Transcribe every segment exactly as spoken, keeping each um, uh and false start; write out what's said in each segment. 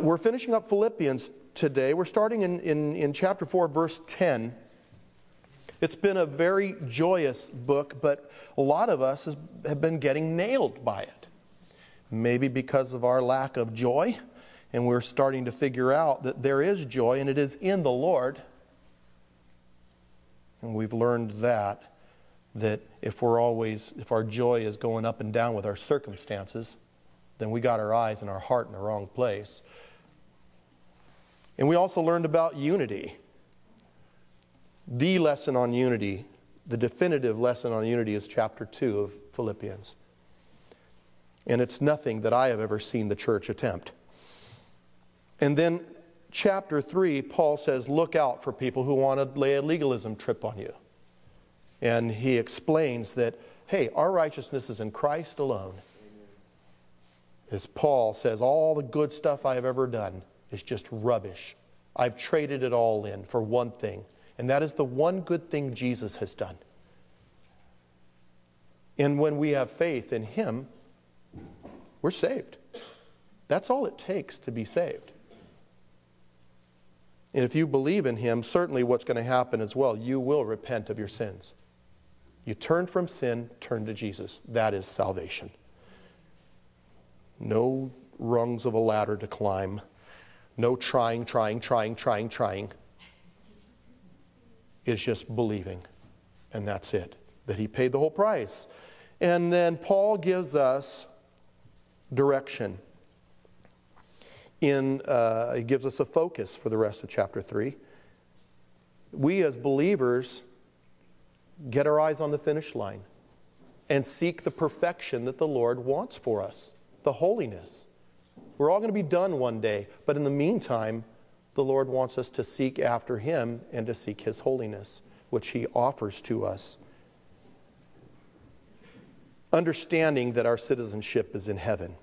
we're finishing up Philippians today. We're starting in, in, in chapter four, verse ten. It's been a very joyous book, but a lot of us has, have been getting nailed by it. Maybe because of our lack of joy, and we're starting to figure out that there is joy, and it is in the Lord. And we've learned that, that if we're always, if our joy is going up and down with our circumstances, then we got our eyes and our heart in the wrong place. And we also learned about unity. The lesson on unity, the definitive lesson on unity, is chapter two of Philippians. And it's nothing that I have ever seen the church attempt. And then chapter three, Paul says, look out for people who want to lay a legalism trip on you. And he explains that, hey, our righteousness is in Christ alone. As Paul says, all the good stuff I have ever done is just rubbish. I've traded it all in for one thing. And that is the one good thing Jesus has done. And when we have faith in Him, we're saved. That's all it takes to be saved. And if you believe in Him, certainly what's going to happen as well, you will repent of your sins. You turn from sin, turn to Jesus. That is salvation. No rungs of a ladder to climb. No trying, trying, trying, trying, trying. It's just believing. And that's it. That He paid the whole price. And then Paul gives us direction. In, uh, he gives us a focus for the rest of chapter three. We as believers get our eyes on the finish line and seek the perfection that the Lord wants for us, the holiness. We're all going to be done one day, but in the meantime, the Lord wants us to seek after Him and to seek His holiness, which He offers to us. Understanding that our citizenship is in heaven.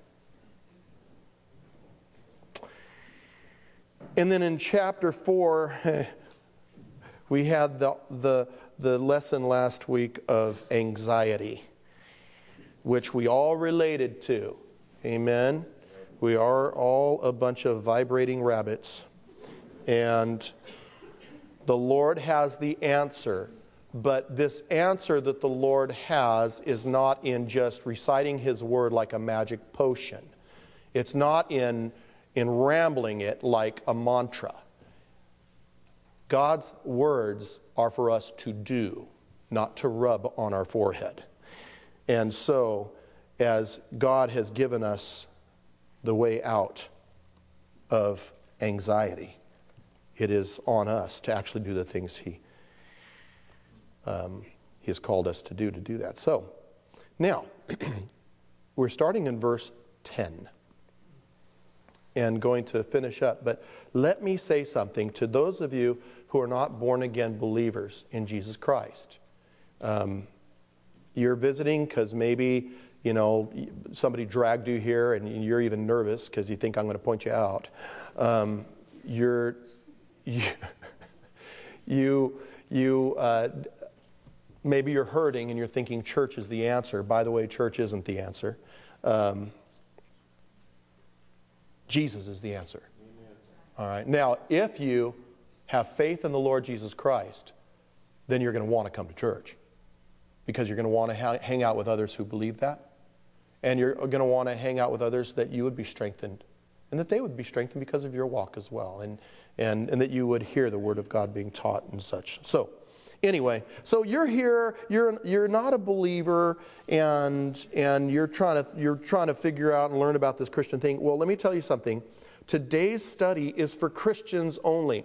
And then in chapter four, we had the, the, the lesson last week of anxiety, which we all related to. Amen? We are all a bunch of vibrating rabbits. And the Lord has the answer. But this answer that the Lord has is not in just reciting His word like a magic potion. It's not in, in rambling it like a mantra. God's words are for us to do, not to rub on our forehead. And so, as God has given us the way out of anxiety, it is on us to actually do the things He Um, he has called us to do to do that. So, now, we're starting in verse ten and going to finish up. But let me say something to those of you who are not born-again believers in Jesus Christ. Um, you're visiting because maybe, you know, somebody dragged you here and you're even nervous because you think I'm going to point you out. Um, you're, you, you, you uh, maybe you're hurting and you're thinking church is the answer. By the way, church isn't the answer. Um, Jesus is the answer. Amen. All right. Now, if you have faith in the Lord Jesus Christ, then you're going to want to come to church because you're going to want to ha- hang out with others who believe that. And you're going to want to hang out with others that you would be strengthened and that they would be strengthened because of your walk as well. And, and, and that you would hear the Word of God being taught and such. So, anyway, so you're here, you're you're not a believer, and and you're trying to you're trying to figure out and learn about this Christian thing. Well, let me tell you something. Today's study is for Christians only.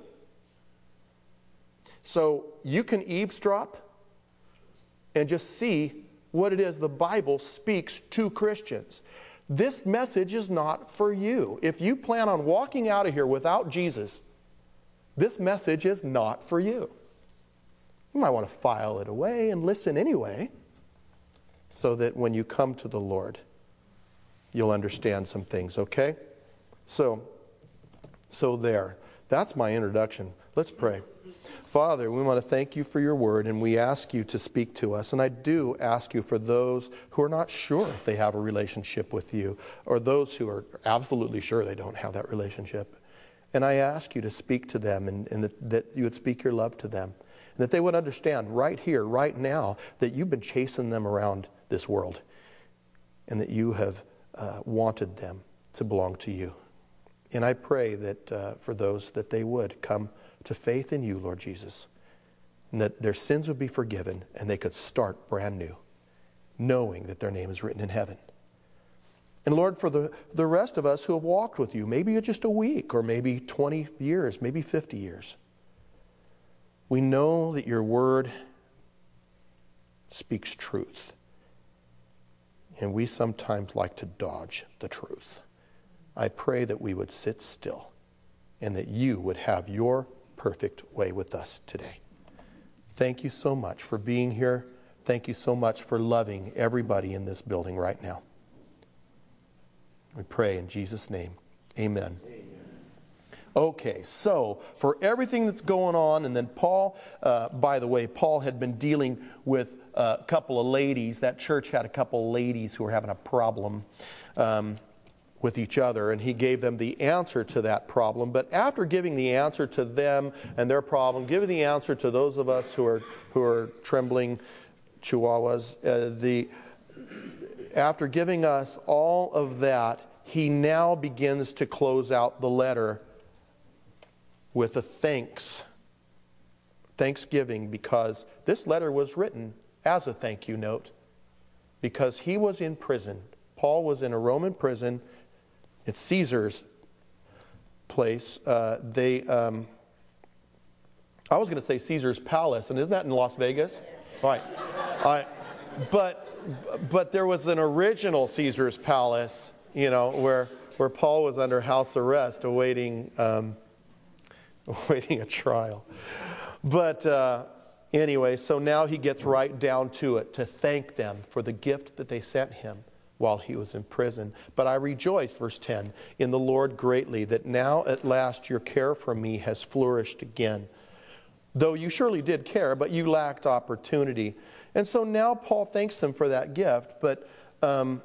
So you can eavesdrop and just see what it is the Bible speaks to Christians. This message is not for you. If you plan on walking out of here without Jesus, this message is not for you. You might want to file it away and listen anyway, so that when you come to the Lord, you'll understand some things, okay? So, so there. That's my introduction. Let's pray. Father, we want to thank you for your word, and we ask you to speak to us. And I do ask you for those who are not sure if they have a relationship with you, or those who are absolutely sure they don't have that relationship. And I ask you to speak to them, and, and that, that you would speak your love to them. And that they would understand right here, right now, that you've been chasing them around this world. And that you have uh, wanted them to belong to you. And I pray that uh, for those that they would come to faith in you, Lord Jesus, and that their sins would be forgiven and they could start brand new, knowing that their name is written in heaven. And Lord, for the, the rest of us who have walked with you, maybe just a week or maybe twenty years, maybe fifty years, we know that your word speaks truth. And we sometimes like to dodge the truth. I pray that we would sit still and that you would have your perfect way with us today. Thank you so much for being here. Thank you so much for loving everybody in this building right now. We pray in Jesus' name. Amen. Amen. Okay, so for everything that's going on, and then Paul, uh, by the way, Paul had been dealing with uh, a couple of ladies. That church had a couple of ladies who were having a problem um, with each other, and he gave them the answer to that problem. But after giving the answer to them and their problem, giving the answer to those of us who are who are trembling chihuahuas, uh, the after giving us all of that, he now begins to close out the letter with a thanks, thanksgiving, because this letter was written as a thank you note, because he was in prison. Paul was in a Roman prison. It's Caesar's place. Uh, they, um, I was going to say Caesar's Palace, and isn't that in Las Vegas? Right. I, but but there was an original Caesar's Palace, you know, where where Paul was under house arrest, awaiting. Um, Awaiting a trial. But uh, anyway, so now he gets right down to it, to thank them for the gift that they sent him while he was in prison. But I rejoice, verse ten, in the Lord greatly, that now at last your care for me has flourished again. Though you surely did care, but you lacked opportunity. And so now Paul thanks them for that gift. But, um,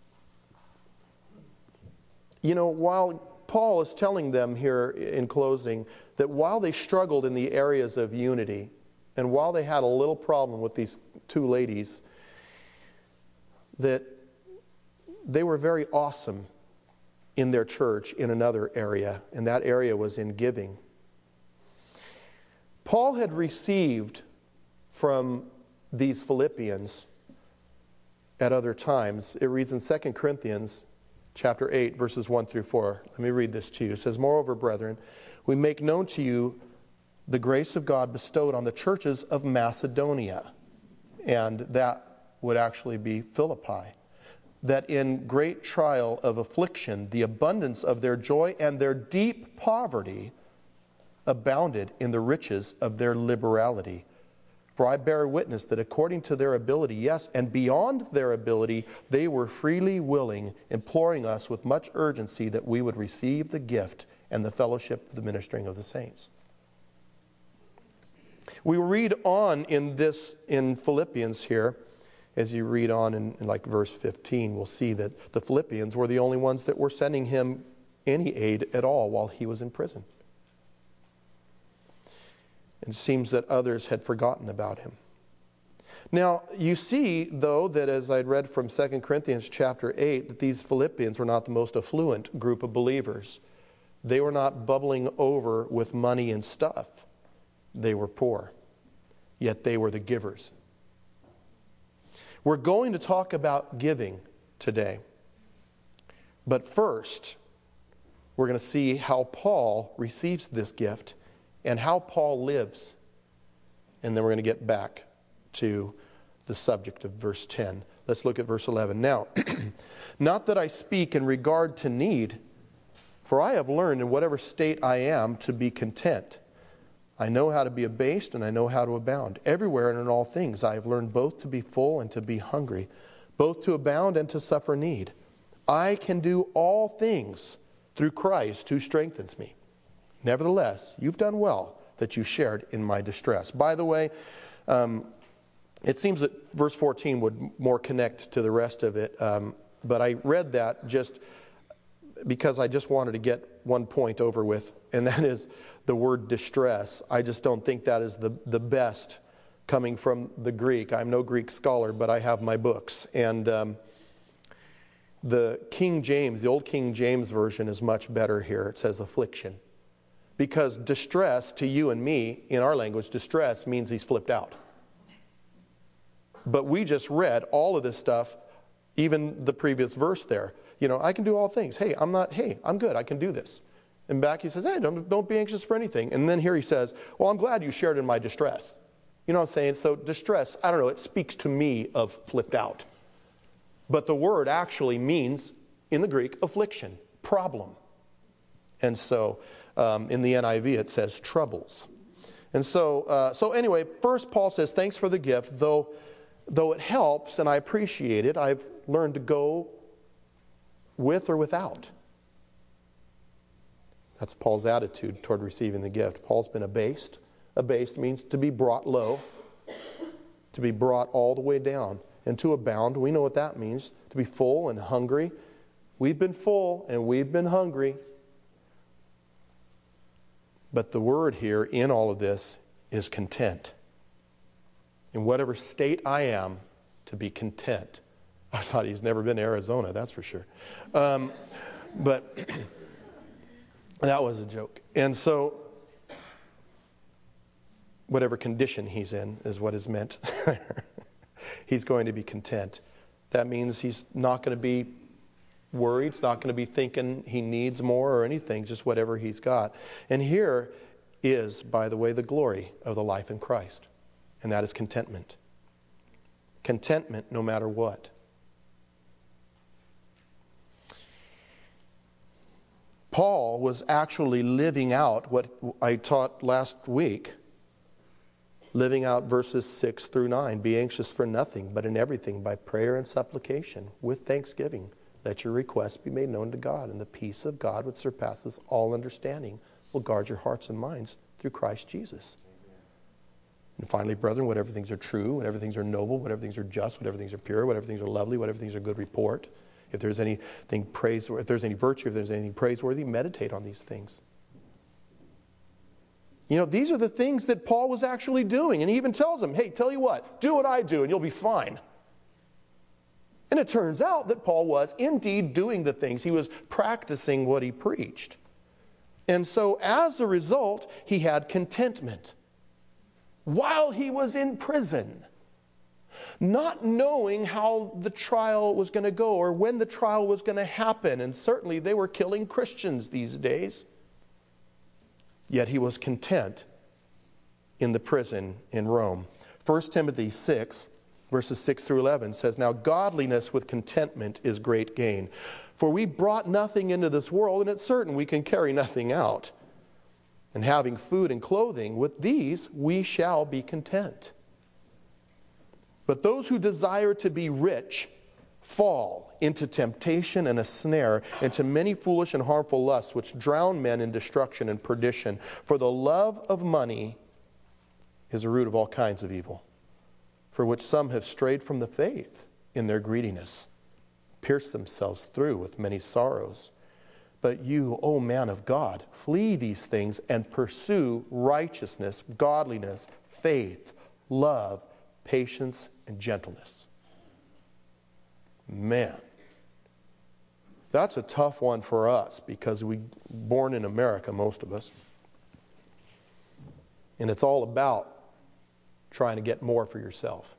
you know, while Paul is telling them here in closing that while they struggled in the areas of unity, and while they had a little problem with these two ladies, that they were very awesome in their church in another area, and that area was in giving. Paul had received from these Philippians at other times. It reads in Second Corinthians chapter eight, verses one through four. Let me read this to you. It says, "Moreover, brethren, we make known to you the grace of God bestowed on the churches of Macedonia." And that would actually be Philippi. "That in great trial of affliction, the abundance of their joy and their deep poverty abounded in the riches of their liberality. For I bear witness that according to their ability, yes, and beyond their ability, they were freely willing, imploring us with much urgency that we would receive the gift and the fellowship of the ministering of the saints." We read on in this, in Philippians here, as you read on in, in like verse fifteen, we'll see that the Philippians were the only ones that were sending him any aid at all while he was in prison. It seems that others had forgotten about him. Now, you see, though, that as I'd read from Second Corinthians chapter eight, that these Philippians were not the most affluent group of believers. They were not bubbling over with money and stuff. They were poor, yet they were the givers. We're going to talk about giving today. But first, we're going to see how Paul receives this gift and how Paul lives. And then we're going to get back to the subject of verse ten. Let's look at verse eleven. "Now, not that I speak in regard to need, for I have learned in whatever state I am to be content. I know how to be abased and I know how to abound. Everywhere and in all things I have learned both to be full and to be hungry, both to abound and to suffer need. I can do all things through Christ who strengthens me. Nevertheless, you've done well that you shared in my distress. By the way, um, it seems that verse fourteen would more connect to the rest of it, um, but I read that just because I just wanted to get one point over with, and that is the word distress. I just don't think that is the, the best coming from the Greek. I'm no Greek scholar, but I have my books. And um, the King James, the old King James version is much better here. It says affliction. Because distress to you and me, in our language, distress means he's flipped out. But we just read all of this stuff, even the previous verse there. You know, I can do all things. Hey, I'm not, hey, I'm good. I can do this. And back he says, hey, don't, don't be anxious for anything. And then here he says, well, I'm glad you shared in my distress. You know what I'm saying? So distress, I don't know, it speaks to me of flipped out. But the word actually means, in the Greek, affliction, problem. And so um, in the N I V it says troubles. And so, uh, so anyway, first Paul says, thanks for the gift, though, though it helps and I appreciate it, I've learned to go with or without. That's Paul's attitude toward receiving the gift. Paul's been abased. Abased means to be brought low, to be brought all the way down. And to abound, we know what that means, to be full and hungry. We've been full and we've been hungry. But the word here in all of this is content. In whatever state I am, to be content. I thought he's never been to Arizona, that's for sure. Um, but that was a joke. And so, whatever condition he's in is what is meant. He's going to be content. That means he's not going to be worried. He's not going to be thinking he needs more or anything, just whatever he's got. And here is, by the way, the glory of the life in Christ. And that is contentment. Contentment no matter what. Paul was actually living out what I taught last week. Living out verses six through nine. Be anxious for nothing, but in everything by prayer and supplication, with thanksgiving, let your requests be made known to God, and the peace of God, which surpasses all understanding, will guard your hearts and minds through Christ Jesus. And finally, brethren, whatever things are true, whatever things are noble, whatever things are just, whatever things are pure, whatever things are lovely, whatever things are good report, if there's anything praiseworthy, if there's any virtue, if there's anything praiseworthy, meditate on these things. You know, these are the things that Paul was actually doing. And he even tells them, hey, tell you what, do what I do and you'll be fine. And it turns out that Paul was indeed doing the things. He was practicing what he preached. And so as a result, he had contentment while he was in prison, not knowing how the trial was going to go or when the trial was going to happen. And certainly they were killing Christians these days. Yet he was content in the prison in Rome. First Timothy six, verses six through eleven says, now godliness with contentment is great gain. For we brought nothing into this world, and it's certain we can carry nothing out. And having food and clothing, with these we shall be content. But those who desire to be rich fall into temptation and a snare, into many foolish and harmful lusts, which drown men in destruction and perdition. For the love of money is a root of all kinds of evil, for which some have strayed from the faith in their greediness, pierced themselves through with many sorrows. But you, O man of God, flee these things and pursue righteousness, godliness, faith, love, patience, and gentleness. Man, that's a tough one for us because we born in America, most of us. And it's all about trying to get more for yourself.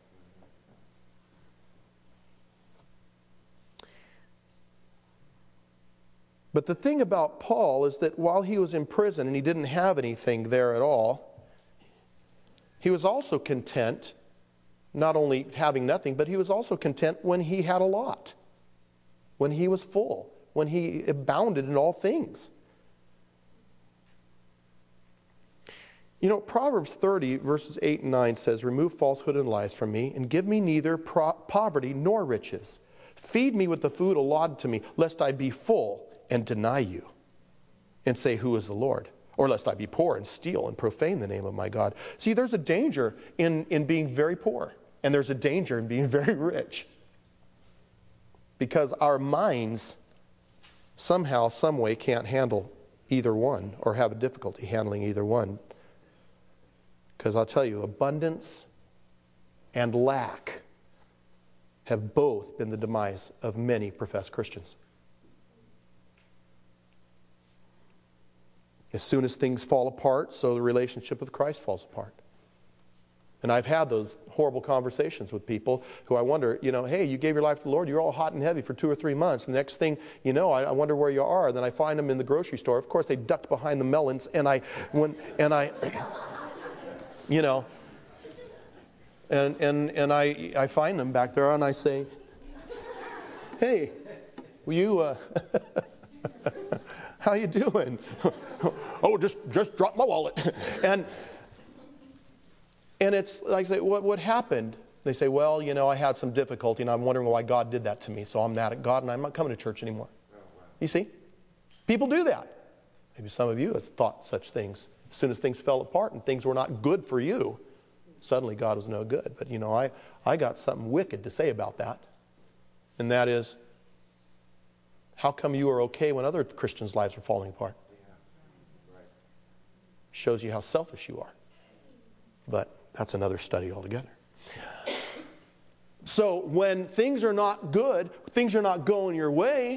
But the thing about Paul is that while he was in prison and he didn't have anything there at all, he was also content, not only having nothing, but he was also content when he had a lot, when he was full, when he abounded in all things. You know, Proverbs thirty, verses eight and nine says, remove falsehood and lies from me, and give me neither pro- poverty nor riches. Feed me with the food allotted to me, lest I be full and deny you, and say, who is the Lord? Or lest I be poor and steal and profane the name of my God. See, there's a danger in, in being very poor. And there's a danger in being very rich. Because our minds somehow, some way can't handle either one, or have a difficulty handling either one. Because I'll tell you, abundance and lack have both been the demise of many professed Christians. As soon as things fall apart, so the relationship with Christ falls apart. And I've had those horrible conversations with people who I wonder, you know, hey, you gave your life to the Lord, you're all hot and heavy for two or three months. The next thing you know, I, I wonder where you are. Then I find them in the grocery store. Of course, they ducked behind the melons, and I, when, and I, you know, and and and I I find them back there, and I say, hey, will you? Uh, how you doing? Oh, just just dropped my wallet, and. And it's like I say, what, what happened? They say, well, you know, I had some difficulty, and I'm wondering why God did that to me. So I'm mad at God, and I'm not coming to church anymore. You see? People do that. Maybe some of you have thought such things. As soon as things fell apart and things were not good for you, suddenly God was no good. But, you know, I, I got something wicked to say about that. And that is, how come you are okay when other Christians' lives are falling apart? Shows you how selfish you are. But that's another study altogether. So when things are not good, things are not going your way,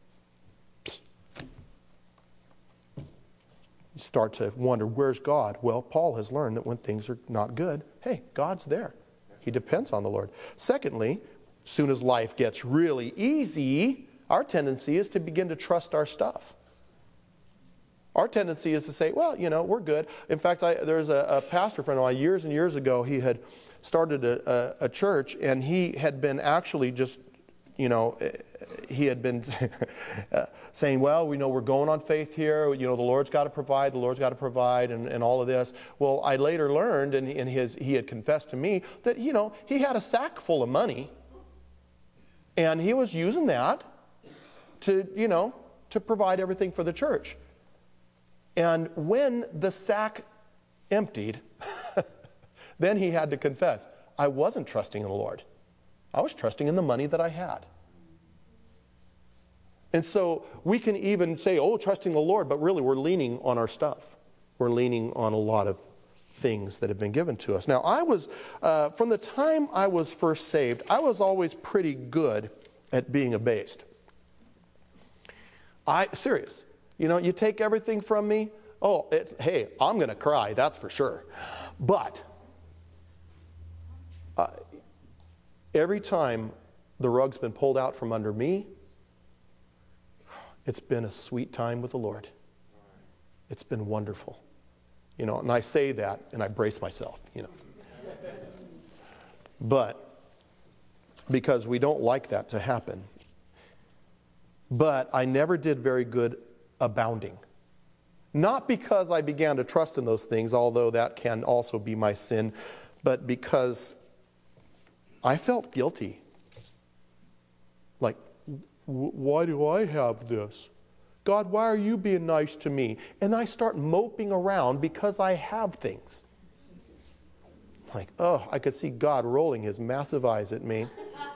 you start to wonder, where's God? Well, Paul has learned that when things are not good, hey, God's there. He depends on the Lord. Secondly, as soon as life gets really easy, our tendency is to begin to trust our stuff. Our tendency is to say, well, you know, we're good. In fact, I, there's a, a pastor friend of mine years and years ago. He had started a, a, a church, and he had been actually just, you know, he had been saying, well, we know we're going on faith here. You know, the Lord's got to provide, the Lord's got to provide, and, and all of this. Well, I later learned, and in his, he had confessed to me that, you know, he had a sack full of money, and he was using that to, you know, to provide everything for the church. And when the sack emptied, then he had to confess, I wasn't trusting in the Lord. I was trusting in the money that I had. And so we can even say, oh, trusting the Lord, but really we're leaning on our stuff. We're leaning on a lot of things that have been given to us. Now, I was, uh, from the time I was first saved, I was always pretty good at being abased. I, serious. You know, you take everything from me, oh, it's, hey, I'm going to cry, that's for sure. But uh, every time the rug's been pulled out from under me, it's been a sweet time with the Lord. It's been wonderful. You know, and I say that, and I brace myself, you know. But because we don't like that to happen. But I never did very good abounding. Not because I began to trust in those things, although that can also be my sin, but because I felt guilty. Like, why do I have this? God, why are you being nice to me? And I start moping around because I have things. Like, oh, I could see God rolling his massive eyes at me.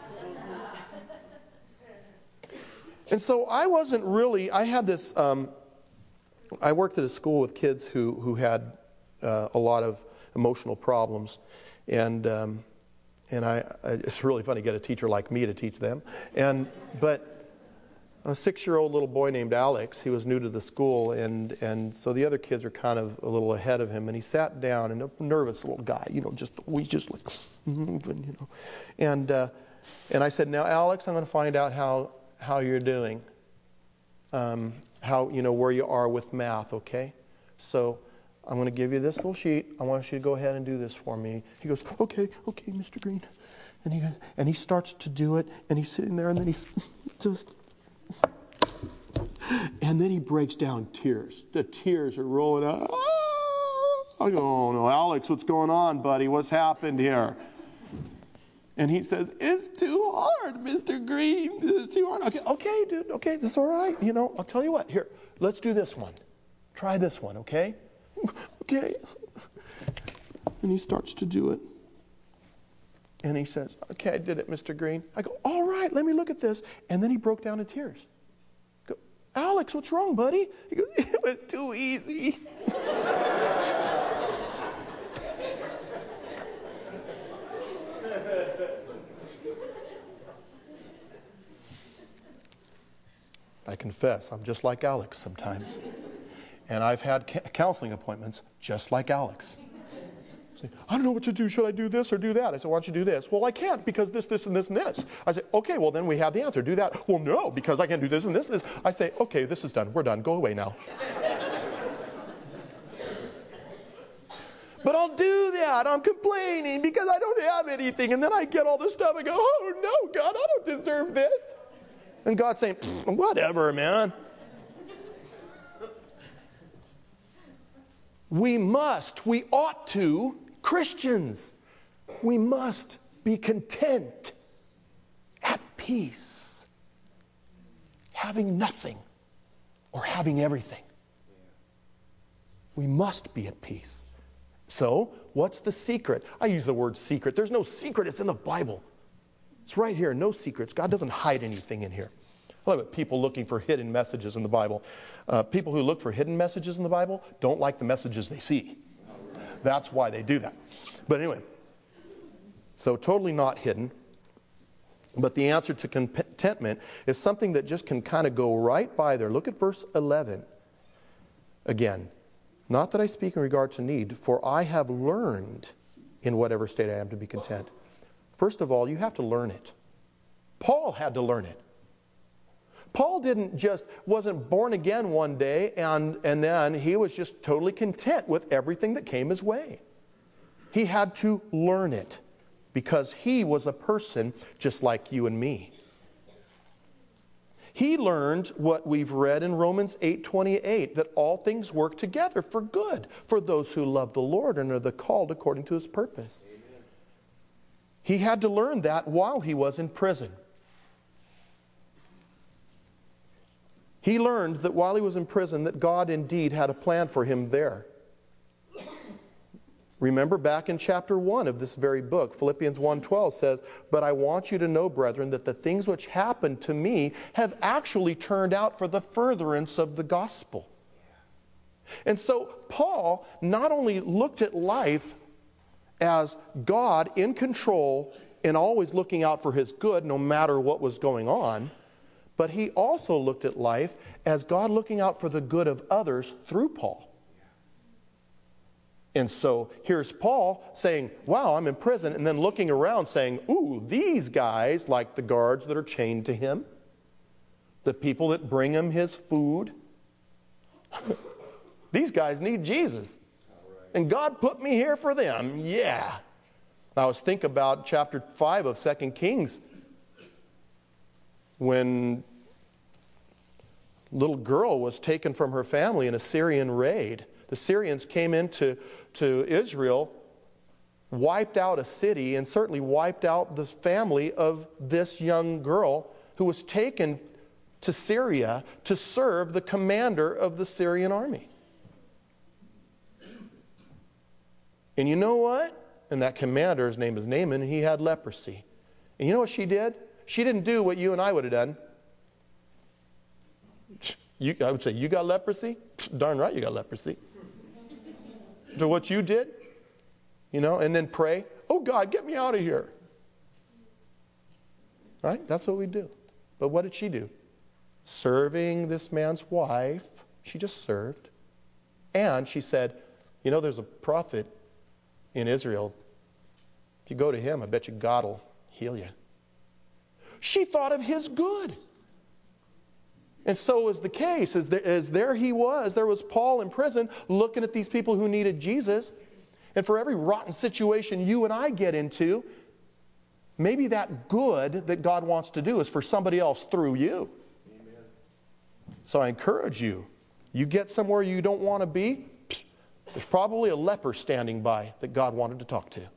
And so I wasn't really, I had this, um, I worked at a school with kids who, who had uh, a lot of emotional problems. And um, and I, I, it's really funny to get a teacher like me to teach them. And but a six-year-old little boy named Alex, he was new to the school, and, and so the other kids were kind of a little ahead of him. And he sat down, and a nervous little guy, you know, just, we just like, moving, you know. And, uh, and I said, now, Alex, I'm going to find out how, how you're doing, um, how, you know, where you are with math, okay? So I'm going to give you this little sheet. I want you to go ahead and do this for me. He goes, okay, okay, Mister Green. And he goes, and he starts to do it, and he's sitting there, and then he's just... And then he breaks down tears. The tears are rolling out. I go, oh no, Alex, what's going on, buddy? What's happened here? And he says, it's too hard, Mister Green. It's too hard. Okay, okay, dude. Okay, that's all right. You know, I'll tell you what. Here, let's do this one. Try this one, okay? Okay. And he starts to do it. And he says, okay, I did it, Mister Green. I go, all right, let me look at this. And then he broke down in tears. I go, Alex, what's wrong, buddy? He goes, it was too easy. I confess, I'm just like Alex sometimes. And I've had ca- counseling appointments just like Alex. Say, I don't know what to do. Should I do this or do that? I said, why don't you do this? Well, I can't because this, this, and this, and this. I say, okay, well, then we have the answer. Do that. Well, no, because I can't do this and this and this. I say, okay, this is done. We're done. Go away now. But I'll do that. I'm complaining because I don't have anything. And then I get all this stuff. I go, oh, no, God, I don't deserve this. And God's saying, whatever, man. We must, we ought to, Christians, we must be content, at peace, having nothing or having everything. We must be at peace. So, what's the secret? I use the word secret. There's no secret. It's in the Bible. It's right here. No secrets. God doesn't hide anything in here. I love it. People looking for hidden messages in the Bible. Uh, people who look for hidden messages in the Bible don't like the messages they see. That's why they do that. But anyway, so totally not hidden. But the answer to contentment is something that just can kind of go right by there. Look at verse eleven. Again, not that I speak in regard to need, for I have learned in whatever state I am to be content. First of all, you have to learn it. Paul had to learn it. Paul didn't just, wasn't born again one day and, and then he was just totally content with everything that came his way. He had to learn it because he was a person just like you and me. He learned what we've read in Romans eight twenty-eight, that all things work together for good for those who love the Lord and are the called according to his purpose. Amen. He had to learn that while he was in prison. He learned that while he was in prison that God indeed had a plan for him there. Remember back in chapter one of this very book, Philippians one twelve says, but I want you to know, brethren, that the things which happened to me have actually turned out for the furtherance of the gospel. And so Paul not only looked at life as God in control and always looking out for his good no matter what was going on, but he also looked at life as God looking out for the good of others through Paul. And so here's Paul saying, wow, I'm in prison, and then looking around saying, ooh, these guys, like the guards that are chained to him, the people that bring him his food, these guys need Jesus. And God put me here for them. Yeah. I was thinking about chapter five of Second Kings when a little girl was taken from her family in a Syrian raid. The Syrians came into to Israel, wiped out a city, and certainly wiped out the family of this young girl who was taken to Syria to serve the commander of the Syrian army. And you know what? And that commander, his name is Naaman, and he had leprosy. And you know what she did? She didn't do what you and I would have done. You, I would say, you got leprosy? Darn right you got leprosy. So what you did, you know, and then pray, oh God, get me out of here. Right? That's what we do. But what did she do? Serving this man's wife, she just served. And she said, you know, there's a prophet in Israel. If you go to him, I bet you God will heal you. She thought of his good. And so was the case, as there, as there he was, there was Paul in prison looking at these people who needed Jesus. And for every rotten situation you and I get into, maybe that good that God wants to do is for somebody else through you. Amen. So I encourage you, you get somewhere you don't want to be, there's probably a leper standing by that God wanted to talk to.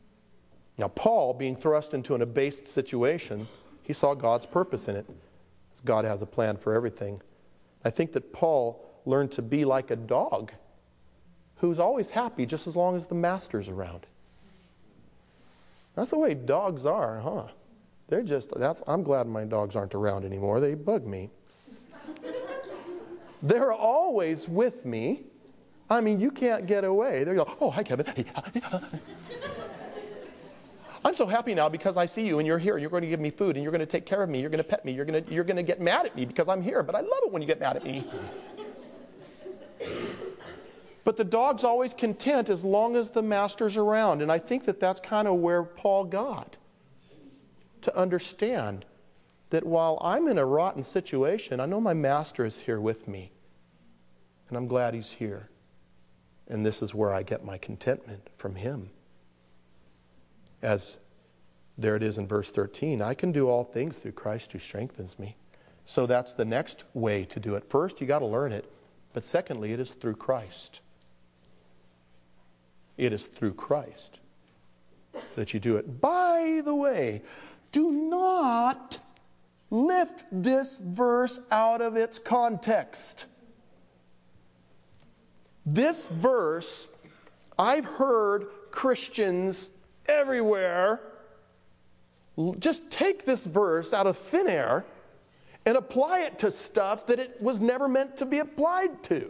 Now, Paul, being thrust into an abased situation, he saw God's purpose in it. God has a plan for everything. I think that Paul learned to be like a dog who's always happy just as long as the master's around. That's the way dogs are, huh? They're just, that's, I'm glad my dogs aren't around anymore. They bug me. They're always with me. I mean, you can't get away. They go, oh, hi, Kevin. I'm so happy now because I see you and you're here and you're going to give me food and you're going to take care of me. You're going to pet me. You're going to, you're going to get mad at me because I'm here. But I love it when you get mad at me. But the dog's always content as long as the master's around. And I think that that's kind of where Paul got. To understand that while I'm in a rotten situation, I know my master is here with me. And I'm glad he's here. And this is where I get my contentment from him. As there it is in verse thirteen, I can do all things through Christ who strengthens me. So that's the next way to do it. First, you got to learn it. But secondly, it is through Christ. It is through Christ that you do it. By the way, do not lift this verse out of its context. This verse, I've heard Christians everywhere just take this verse out of thin air and apply it to stuff that it was never meant to be applied to.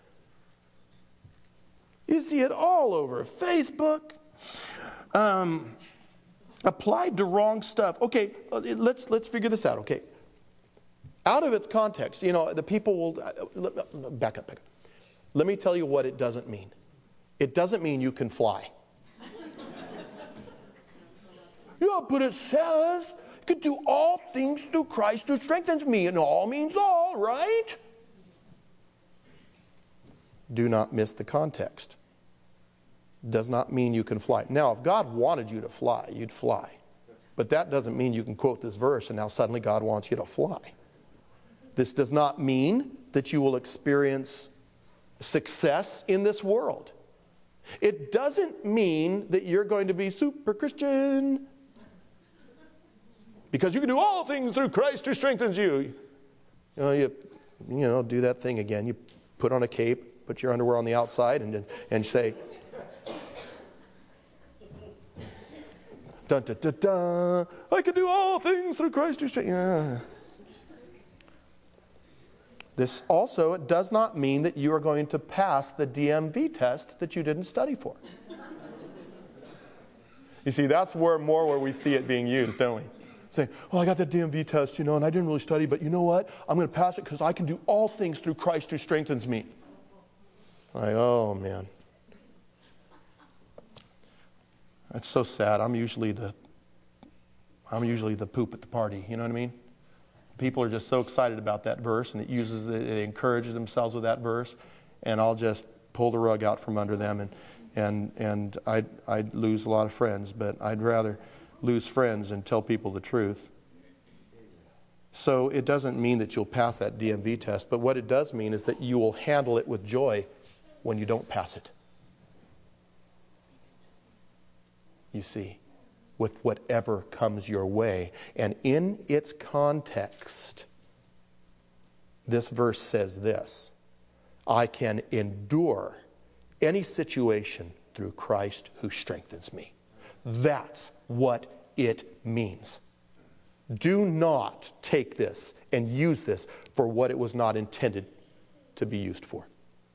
You see it all over Facebook. Um, applied to wrong stuff. Okay, let's let's figure this out. Okay, out of its context, you know, the people will uh, back up, back up. Let me tell you what it doesn't mean. It doesn't mean you can fly. Yeah, but it says you can do all things through Christ who strengthens me, and all means all, right? Do not miss the context. Does not mean you can fly. Now, if God wanted you to fly, you'd fly. But that doesn't mean you can quote this verse and now suddenly God wants you to fly. This does not mean that you will experience success in this world. It doesn't mean that you're going to be super Christian because you can do all things through Christ who strengthens you. You know, you, you know, do that thing again. You put on a cape, put your underwear on the outside, and and say, dun, dun, dun, dun, I can do all things through Christ who strengthens. Yeah. This also does not mean that you are going to pass the D M V test that you didn't study for. You see, that's where more where we see it being used, don't we? Saying, well, I got the D M V test, you know, and I didn't really study, but you know what? I'm going to pass it because I can do all things through Christ who strengthens me. Like, oh, man. That's so sad. I'm usually the, I'm usually the poop at the party, you know what I mean? People are just so excited about that verse, and it uses it, it encourages themselves with that verse, and I'll just pull the rug out from under them, and and and I'd, I'd lose a lot of friends, but I'd rather lose friends and tell people the truth. So it doesn't mean that you'll pass that D M V test, but what it does mean is that you will handle it with joy when you don't pass it. You see, with whatever comes your way. And in its context, this verse says this: I can endure any situation through Christ who strengthens me. That's what it means. Do not take this and use this for what it was not intended to be used for.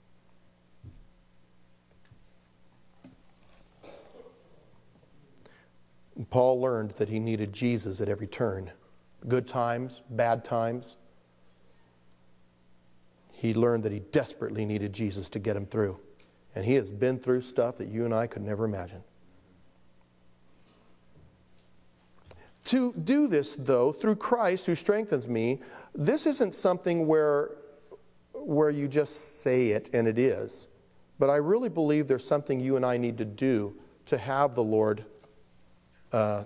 Paul learned that he needed Jesus at every turn. Good times, bad times. He learned that he desperately needed Jesus to get him through. And he has been through stuff that you and I could never imagine. To do this, though, through Christ who strengthens me, this isn't something where, where you just say it and it is. But I really believe there's something you and I need to do to have the Lord Uh,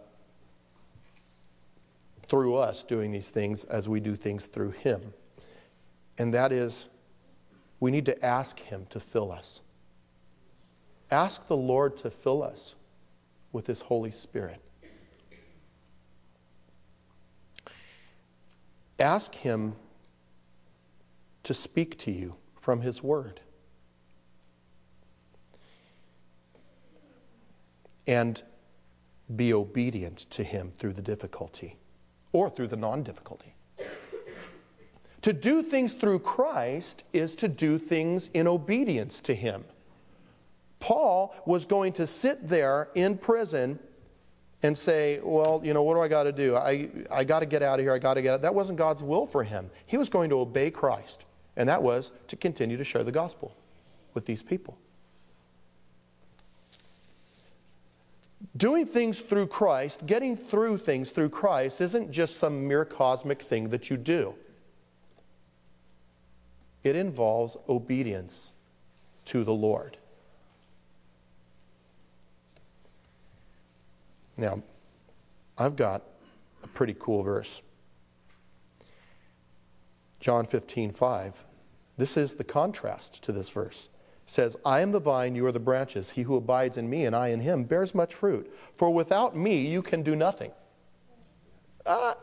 through us doing these things as we do things through Him. And that is, we need to ask Him to fill us. Ask the Lord to fill us with His Holy Spirit. Ask Him to speak to you from His Word. And be obedient to Him through the difficulty or through the non-difficulty. To do things through Christ is to do things in obedience to Him. Paul was going to sit there in prison and say, well, you know, what do I got to do? I, I got to get out of here. I got to get out. That wasn't God's will for him. He was going to obey Christ. And that was to continue to share the gospel with these people. Doing things through Christ, getting through things through Christ, isn't just some mere cosmic thing that you do. It involves obedience to the Lord. Now, I've got a pretty cool verse. John fifteen five. This is the contrast to this verse. It says, I am the vine, you are the branches. He who abides in me and I in him bears much fruit. For without me you can do nothing. Ah.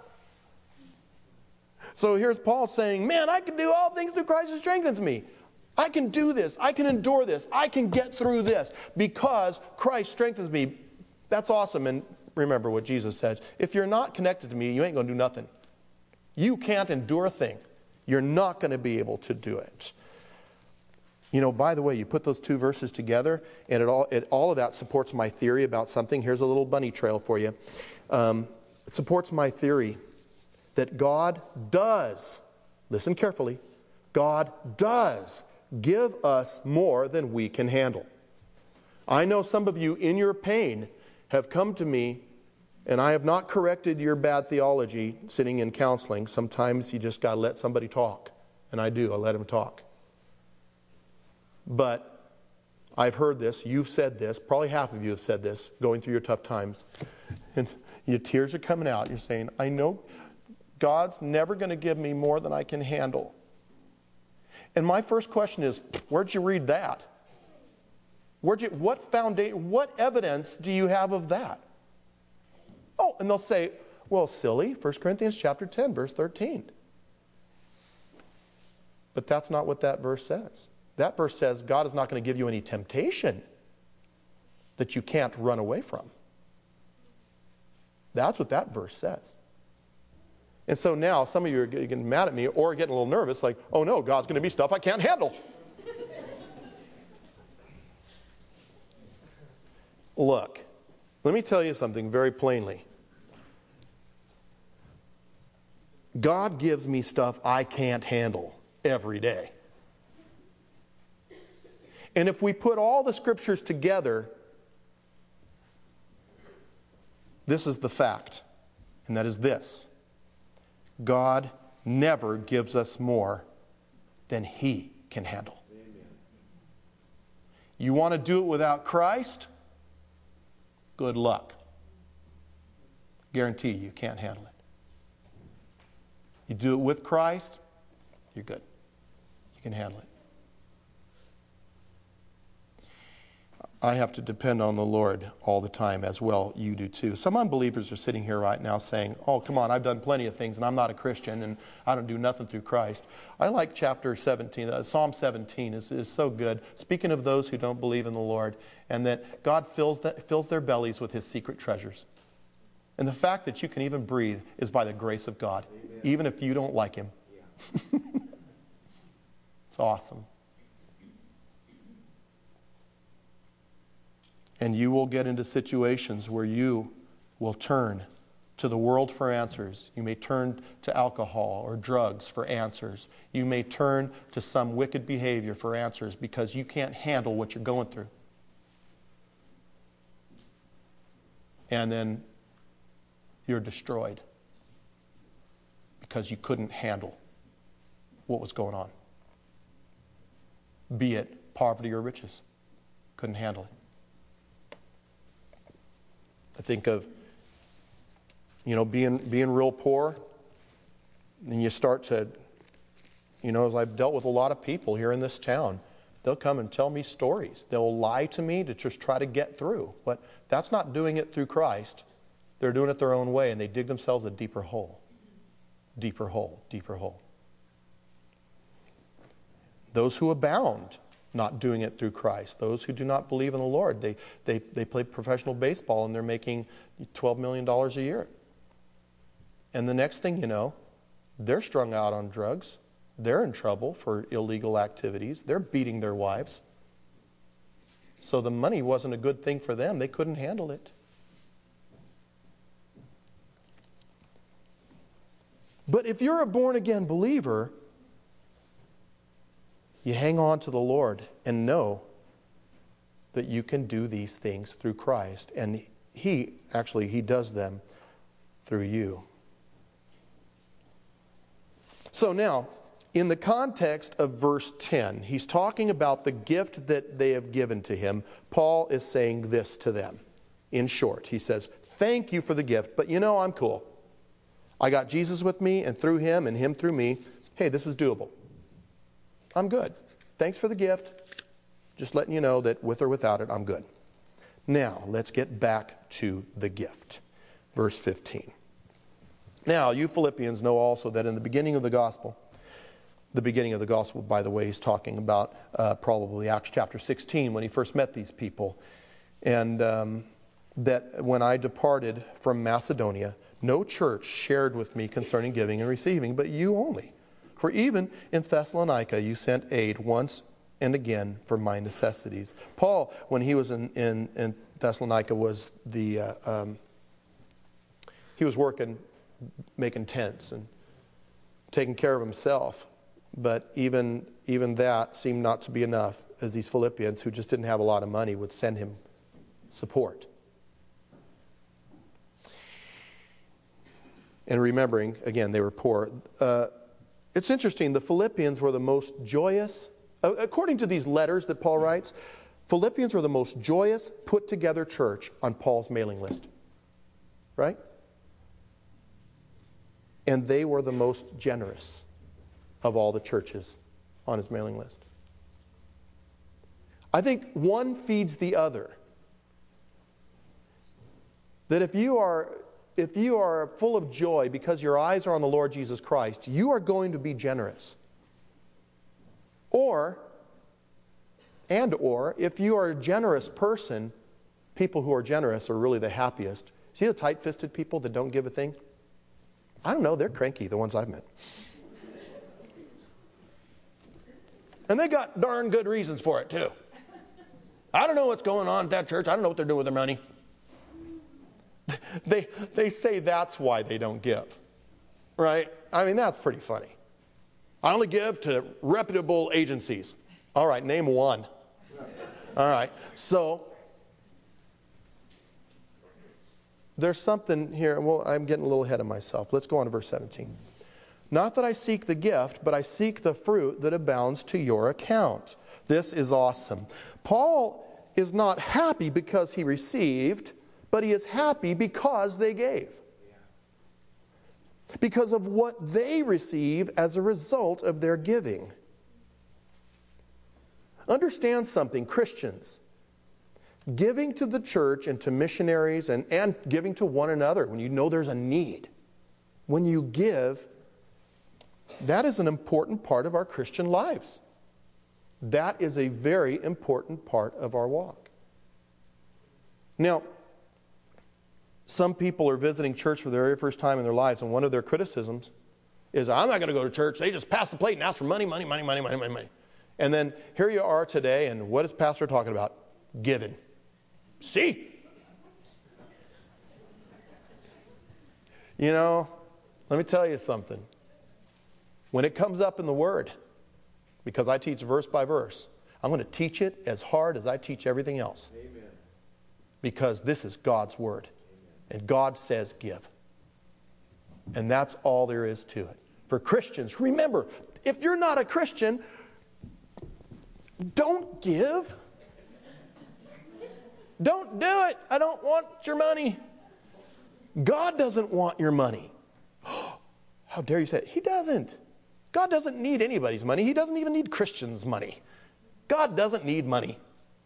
So here's Paul saying, man, I can do all things through Christ who strengthens me. I can do this. I can endure this. I can get through this because Christ strengthens me. That's awesome. And remember what Jesus says. If you're not connected to me, you ain't going to do nothing. You can't endure a thing. You're not going to be able to do it. You know, by the way, you put those two verses together, and it all, it, all of that supports my theory about something. Here's a little bunny trail for you. Um, it supports my theory that God does, listen carefully, God does give us more than we can handle. I know some of you in your pain have come to me, and I have not corrected your bad theology sitting in counseling. Sometimes you just got to let somebody talk. And I do. I let them talk. But I've heard this. You've said this. Probably half of you have said this going through your tough times. And your tears are coming out. You're saying, I know God's never going to give me more than I can handle. And my first question is, where'd you read that? Where'd you, what foundation, what evidence do you have of that? Oh, and they'll say, well, silly, First Corinthians chapter ten, verse thirteen. But that's not what that verse says. That verse says God is not going to give you any temptation that you can't run away from. That's what that verse says. And so now some of you are getting mad at me or getting a little nervous, like, oh no, God's going to be stuff I can't handle. Look, let me tell you something very plainly. God gives me stuff I can't handle every day. And if we put all the scriptures together, this is the fact, and that is this. God never gives us more than He can handle. Amen. You want to do it without Christ? Good luck. Guarantee you can't handle it. You do it with Christ, you're good. You can handle it. I have to depend on the Lord all the time as well. You do too. Some unbelievers are sitting here right now saying, oh, come on, I've done plenty of things and I'm not a Christian and I don't do nothing through Christ. I like chapter seventeen. Uh, Psalm seventeen is, is so good. Speaking of those who don't believe in the Lord and that God fills, that, fills their bellies with His secret treasures. And the fact that you can even breathe is by the grace of God, Amen. Even if you don't like Him. Yeah. It's awesome. And you will get into situations where you will turn to the world for answers. You may turn to alcohol or drugs for answers. You may turn to some wicked behavior for answers because you can't handle what you're going through. And then you're destroyed because you couldn't handle what was going on. Be it poverty or riches. Couldn't handle it. I think of, you know, being being real poor, and you start to, you know, as I've dealt with a lot of people here in this town, they'll come and tell me stories. They'll lie to me to just try to get through. But that's not doing it through Christ. They're doing it their own way, and they dig themselves a deeper hole. deeper hole, deeper hole. Those who abound, not doing it through Christ. Those who do not believe in the Lord, they, they, they play professional baseball and they're making twelve million dollars a year. And the next thing you know, they're strung out on drugs. They're in trouble for illegal activities. They're beating their wives. So the money wasn't a good thing for them. They couldn't handle it. But if you're a born-again believer, you hang on to the Lord and know that you can do these things through Christ. And He, actually, He does them through you. So now, in the context of verse ten, he's talking about the gift that they have given to him. Paul is saying this to them. In short, he says, thank you for the gift, but you know I'm cool. I got Jesus with me, and through him, and him through me, hey, this is doable. I'm good. Thanks for the gift. Just letting you know that with or without it, I'm good. Now, let's get back to the gift. Verse fifteen. Now, you Philippians know also that in the beginning of the gospel, the beginning of the gospel, by the way, he's talking about uh, probably Acts chapter sixteen when he first met these people. And um, that when I departed from Macedonia, no church shared with me concerning giving and receiving, but you only. For even in Thessalonica you sent aid once and again for my necessities. Paul, when he was in, in, in Thessalonica, was the uh, um, he was working, making tents and taking care of himself. But even, even that seemed not to be enough, as these Philippians, who just didn't have a lot of money, would send him support. And remembering, again, they were poor. Uh, it's interesting, the Philippians were the most joyous, uh, according to these letters that Paul writes, Philippians were the most joyous, put-together church on Paul's mailing list. Right? And they were the most generous of all the churches on his mailing list. I think one feeds the other. That if you are if you are full of joy because your eyes are on the Lord Jesus Christ, you are going to be generous. Or, and or, if you are a generous person, people who are generous are really the happiest. See the tight-fisted people that don't give a thing? I don't know, they're cranky, the ones I've met. And they got darn good reasons for it, too. I don't know what's going on at that church. I don't know what they're doing with their money. They, they say that's why they don't give. Right? I mean, that's pretty funny. I only give to reputable agencies. All right, name one. All right, so there's something here. Well, I'm getting a little ahead of myself. Let's go on to verse seventeen. Not that I seek the gift, but I seek the fruit that abounds to your account. This is awesome. Paul is not happy because he received, but he is happy because they gave. Because of what they receive as a result of their giving. Understand something, Christians. Giving to the church and to missionaries and, and giving to one another when you know there's a need. When you give, that is an important part of our Christian lives. That is a very important part of our walk. Now, some people are visiting church for the very first time in their lives, and one of their criticisms is, I'm not going to go to church. They just pass the plate and ask for money, money, money, money, money, money, money. And then here you are today, and what is Pastor talking about? Giving. See? You know, let me tell you something. When it comes up in the Word, because I teach verse by verse, I'm going to teach it as hard as I teach everything else. Amen. Because this is God's Word. Amen. And God says give. And that's all there is to it. For Christians, remember, if you're not a Christian, don't give. Don't do it. I don't want your money. God doesn't want your money. How dare you say it? He doesn't. God doesn't need anybody's money. He doesn't even need Christians' money. God doesn't need money.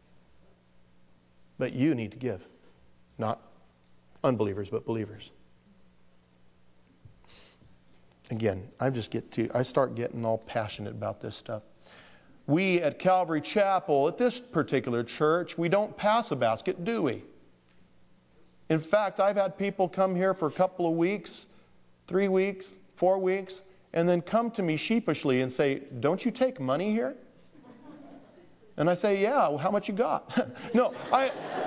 But you need to give. Not unbelievers, but believers. again, I just get to, I start getting all passionate about this stuff. We at Calvary Chapel, at this particular church, we don't pass a basket, do we? In fact, I've had people come here for a couple of weeks, three weeks, four weeks, and then come to me sheepishly and say, don't you take money here? And I say, yeah, well, how much you got? No, I...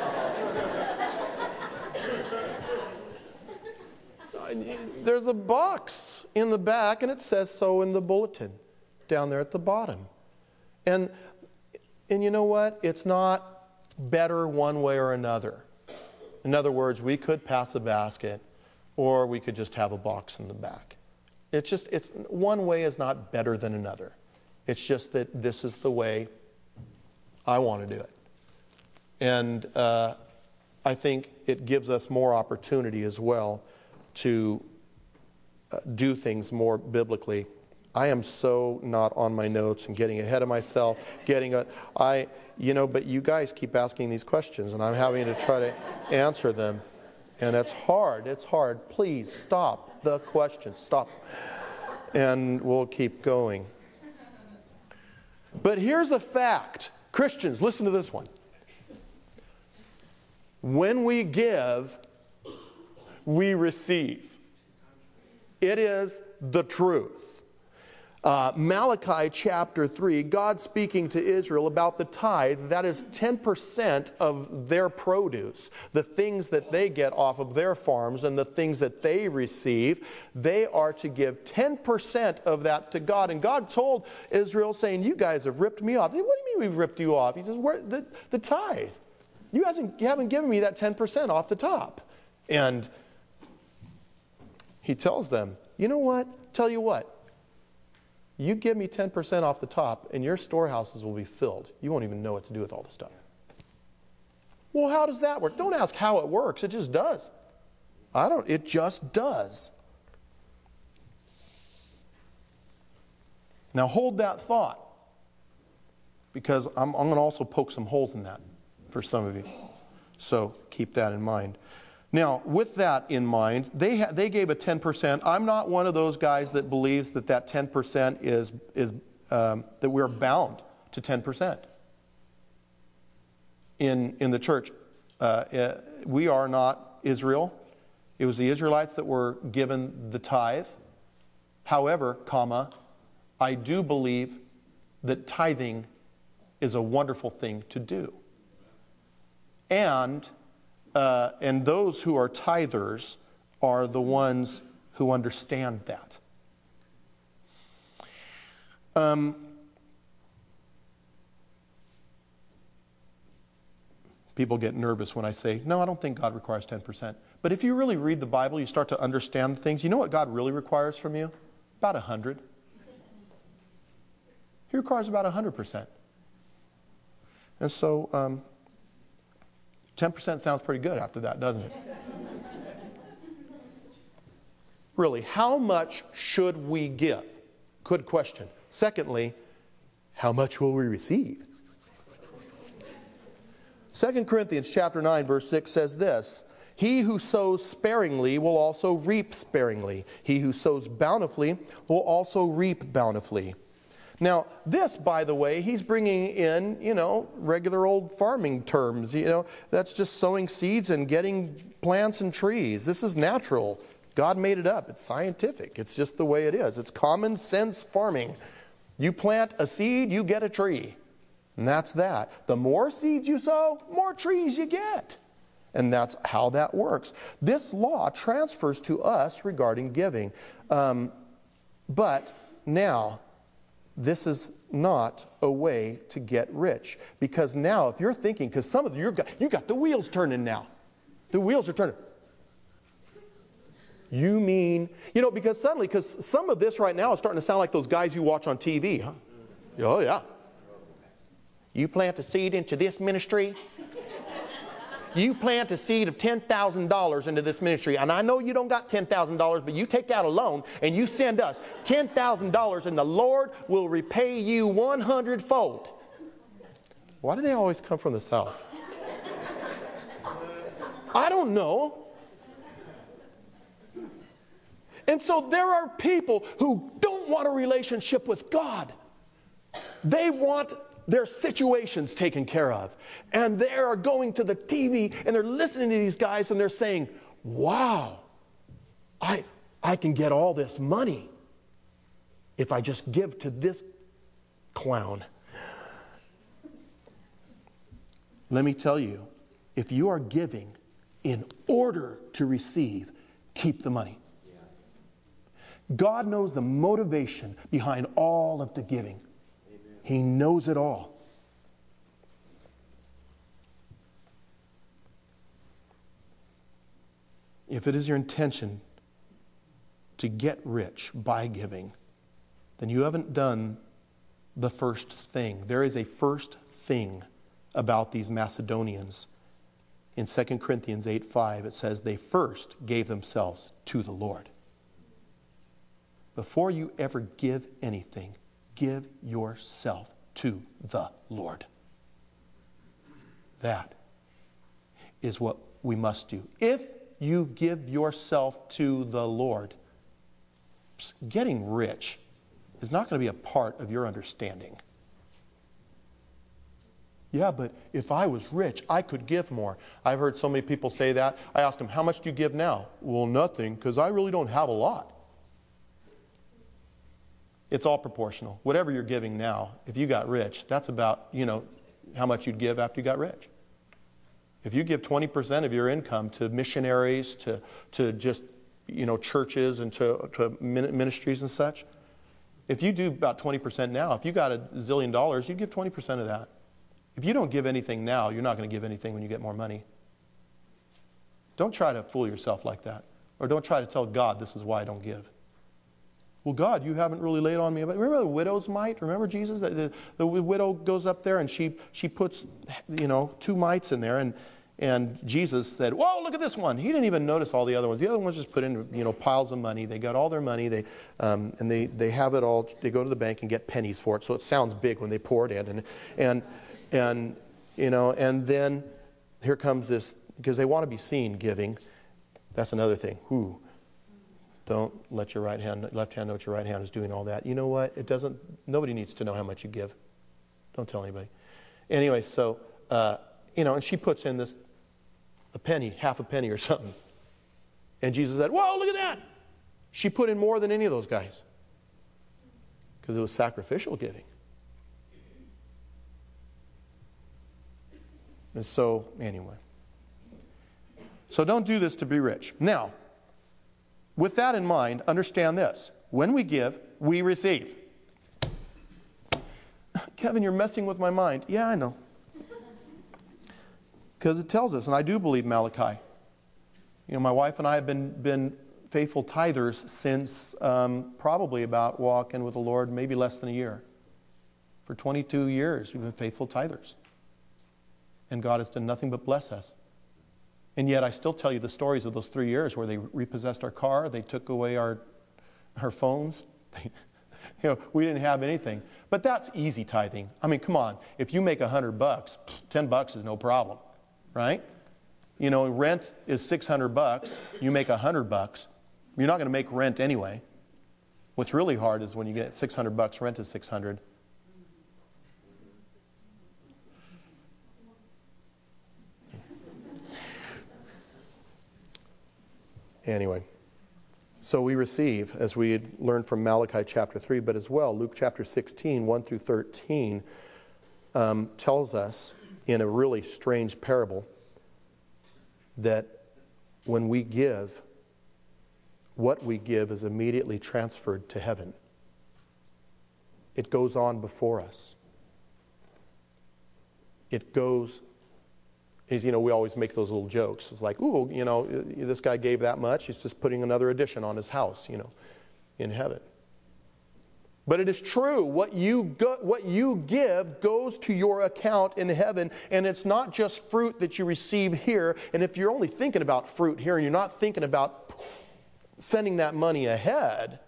There's a box in the back, and it says so in the bulletin down there at the bottom. And, and you know what? It's not better one way or another. In other words, we could pass a basket, or we could just have a box in the back. It's just, it's, one way is not better than another. It's just that this is the way I want to do it. And uh, I think it gives us more opportunity as well to uh, do things more biblically. I am so not on my notes and getting ahead of myself, getting a, I, you know, but you guys keep asking these questions and I'm having to try to answer them. And it's hard, it's hard. Please stop the questions, stop. And we'll keep going. But here's a fact. Christians, listen to this one. When we give, we receive. It is the truth. Uh, Malachi chapter three, God speaking to Israel about the tithe, that is ten percent of their produce, the things that they get off of their farms and the things that they receive, they are to give ten percent of that to God. And God told Israel, saying, you guys have ripped me off. What do you mean we've ripped you off? He says, Where, the, the tithe. You, hasn't, you haven't given me that ten percent off the top. And he tells them, you know what? Tell you what. You give me ten percent off the top and your storehouses will be filled. You won't even know what to do with all the stuff. Well, how does that work? Don't ask how it works. It just does. I don't, it just does. Now hold that thought, because I'm, I'm going to also poke some holes in that for some of you. So keep that in mind. Now, with that in mind, they ha- they gave a ten percent. I'm not one of those guys that believes that that ten percent is, is um, that we're bound to ten percent in, in the church. Uh, uh, we are not Israel. It was the Israelites that were given the tithe. However, comma, I do believe that tithing is a wonderful thing to do. And Uh, and those who are tithers are the ones who understand that. Um, people get nervous when I say, no, I don't think God requires ten percent. But if you really read the Bible, you start to understand things. You know what God really requires from you? About one hundred. He requires about one hundred percent. And so... Um, ten percent sounds pretty good after that, doesn't it? Really, how much should we give? Good question. Secondly, how much will we receive? Second Corinthians chapter nine, verse six says this, he who sows sparingly will also reap sparingly. He who sows bountifully will also reap bountifully. Now, this, by the way, he's bringing in, you know, regular old farming terms. You know, that's just sowing seeds and getting plants and trees. This is natural. God made it up. It's scientific. It's just the way it is. It's common sense farming. You plant a seed, you get a tree. And that's that. The more seeds you sow, more trees you get. And that's how that works. This law transfers to us regarding giving. Um, but now... this is not a way to get rich. Because now, if you're thinking, because some of you, got, you got the wheels turning now. The wheels are turning. You mean, you know, because suddenly, because some of this right now is starting to sound like those guys you watch on T V, huh? Oh, yeah. You plant a seed into this ministry. You plant a seed of ten thousand dollars into this ministry. And I know you don't got ten thousand dollars, but you take out a loan and you send us ten thousand dollars and the Lord will repay you one hundred fold. Why do they always come from the South? I don't know. And so there are people who don't want a relationship with God. They want their situations taken care of. And they are going to the T V and they're listening to these guys and they're saying, wow, I, I can get all this money if I just give to this clown. Let me tell you, if you are giving in order to receive, keep the money. God knows the motivation behind all of the giving. Amen. He knows it all. If it is your intention to get rich by giving, then you haven't done the first thing. There is a first thing about these Macedonians. In Second Corinthians eight five, it says they first gave themselves to the Lord. Before you ever give anything, give yourself to the Lord. That is what we must do. If you give yourself to the Lord, getting rich is not going to be a part of your understanding. Yeah, but if I was rich, I could give more. I've heard so many people say that. I ask them, how much do you give now? Well, nothing, because I really don't have a lot. It's all proportional. Whatever you're giving now, if you got rich, that's about, you know, how much you'd give after you got rich. If you give twenty percent of your income to missionaries, to, to just, you know, churches and to, to ministries and such, if you do about twenty percent now, if you got a zillion dollars, you give twenty percent of that. If you don't give anything now, you're not going to give anything when you get more money. Don't try to fool yourself like that. Or don't try to tell God, this is why I don't give. Well, God, you haven't really laid on me. Remember the widow's mite? Remember Jesus? The, the, the widow goes up there and she, she puts, you know, two mites in there. And, and Jesus said, whoa, look at this one. He didn't even notice all the other ones. The other ones just put in, you know, piles of money. They got all their money. They, um, and they, they have it all. They go to the bank and get pennies for it. So it sounds big when they pour it in. And, and, and you know, and then here comes this, because they want to be seen giving. That's another thing. Ooh. Don't let your right hand, left hand know what your right hand is doing, all that. You know what? It doesn't, nobody needs to know how much you give. Don't tell anybody. Anyway, so, uh, you know, and she puts in this, a penny, half a penny or something. And Jesus said, whoa, look at that. She put in more than any of those guys. Because it was sacrificial giving. And so, anyway. So don't do this to be rich. Now, with that in mind, understand this. When we give, we receive. Kevin, you're messing with my mind. Yeah, I know. Because it tells us, and I do believe Malachi. You know, my wife and I have been, been faithful tithers since um, probably about walking with the Lord maybe less than a year. For twenty-two years, we've been faithful tithers. And God has done nothing but bless us. And yet I still tell you the stories of those three years where they repossessed our car, they took away our, our phones. They, you know, we didn't have anything. But that's easy tithing. I mean, come on. If you make a hundred bucks, ten bucks is no problem, right? You know, rent is six hundred bucks. You make a hundred bucks. You're not going to make rent anyway. What's really hard is when you get six hundred bucks, rent is six hundred. Anyway, so we receive, as we had learned from Malachi chapter three, but as well, Luke chapter sixteen, one through thirteen, um, tells us in a really strange parable that when we give, what we give is immediately transferred to heaven. It goes on before us. It goes Is, you know, we always make those little jokes. It's like, ooh, you know, this guy gave that much. He's just putting another addition on his house, you know, in heaven. But it is true. What you go, what you give goes to your account in heaven. And it's not just fruit that you receive here. And if you're only thinking about fruit here and you're not thinking about sending that money ahead,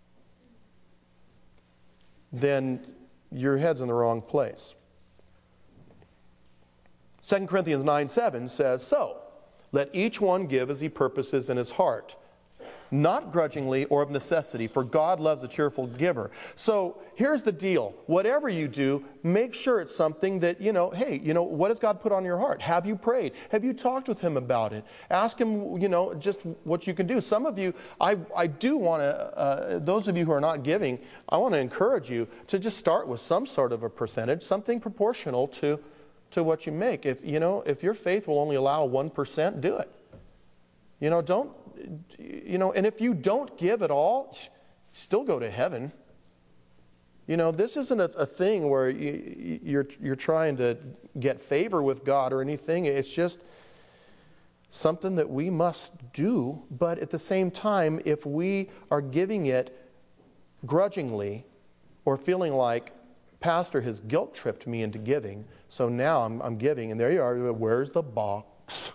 then your head's in the wrong place. Second Corinthians nine seven says, so, let each one give as he purposes in his heart, not grudgingly or of necessity, for God loves a cheerful giver. So here's the deal. Whatever you do, make sure it's something that, you know, hey, you know, what has God put on your heart? Have you prayed? Have you talked with Him about it? Ask Him, you know, just what you can do. Some of you, I, I do want to, uh, those of you who are not giving, I want to encourage you to just start with some sort of a percentage, something proportional to, to what you make. If, you know, if your faith will only allow one percent, do it. You know, don't, you know, and if you don't give at all, still go to heaven. You know, this isn't a, a thing where you, you're, you're trying to get favor with God or anything. It's just something that we must do. But at the same time, if we are giving it grudgingly or feeling like, Pastor has guilt-tripped me into giving, so now I'm, I'm giving, and there you are, where's the box?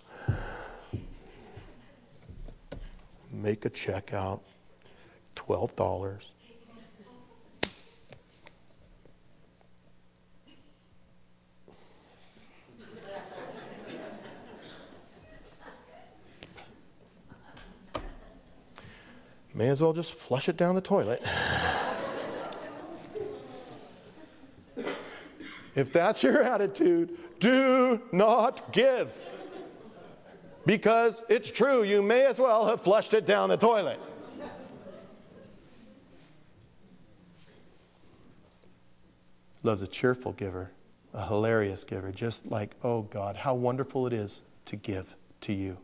Make a check out, twelve dollars. May as well just flush it down the toilet. If that's your attitude, do not give. Because it's true, you may as well have flushed it down the toilet. Loves a cheerful giver, a hilarious giver, just like, oh God, how wonderful it is to give to you.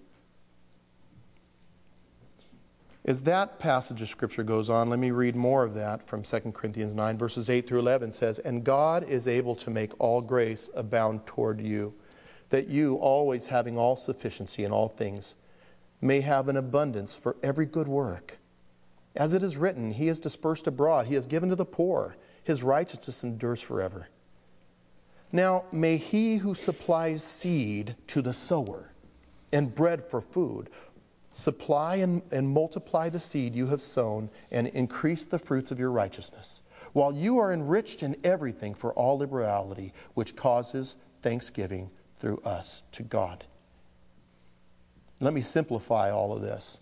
As that passage of Scripture goes on, let me read more of that from Second Corinthians nine, verses eight through eleven says, and God is able to make all grace abound toward you, that you, always having all sufficiency in all things, may have an abundance for every good work. As it is written, He has dispersed abroad, He has given to the poor, His righteousness endures forever. Now may He who supplies seed to the sower and bread for food, supply and, and multiply the seed you have sown and increase the fruits of your righteousness, while you are enriched in everything for all liberality, which causes thanksgiving through us to God. Let me simplify all of this.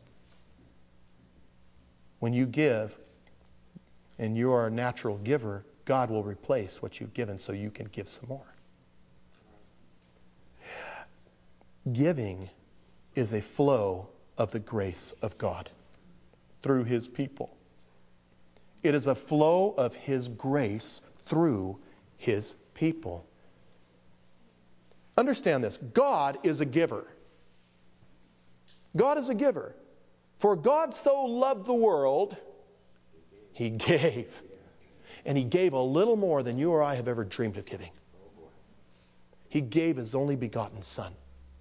When you give, and you are a natural giver, God will replace what you've given so you can give some more. Giving is a flow of the grace of God through His people. It is a flow of His grace through His people. Understand this. God is a giver. God is a giver. For God so loved the world, He gave. And He gave a little more than you or I have ever dreamed of giving. He gave His only begotten Son.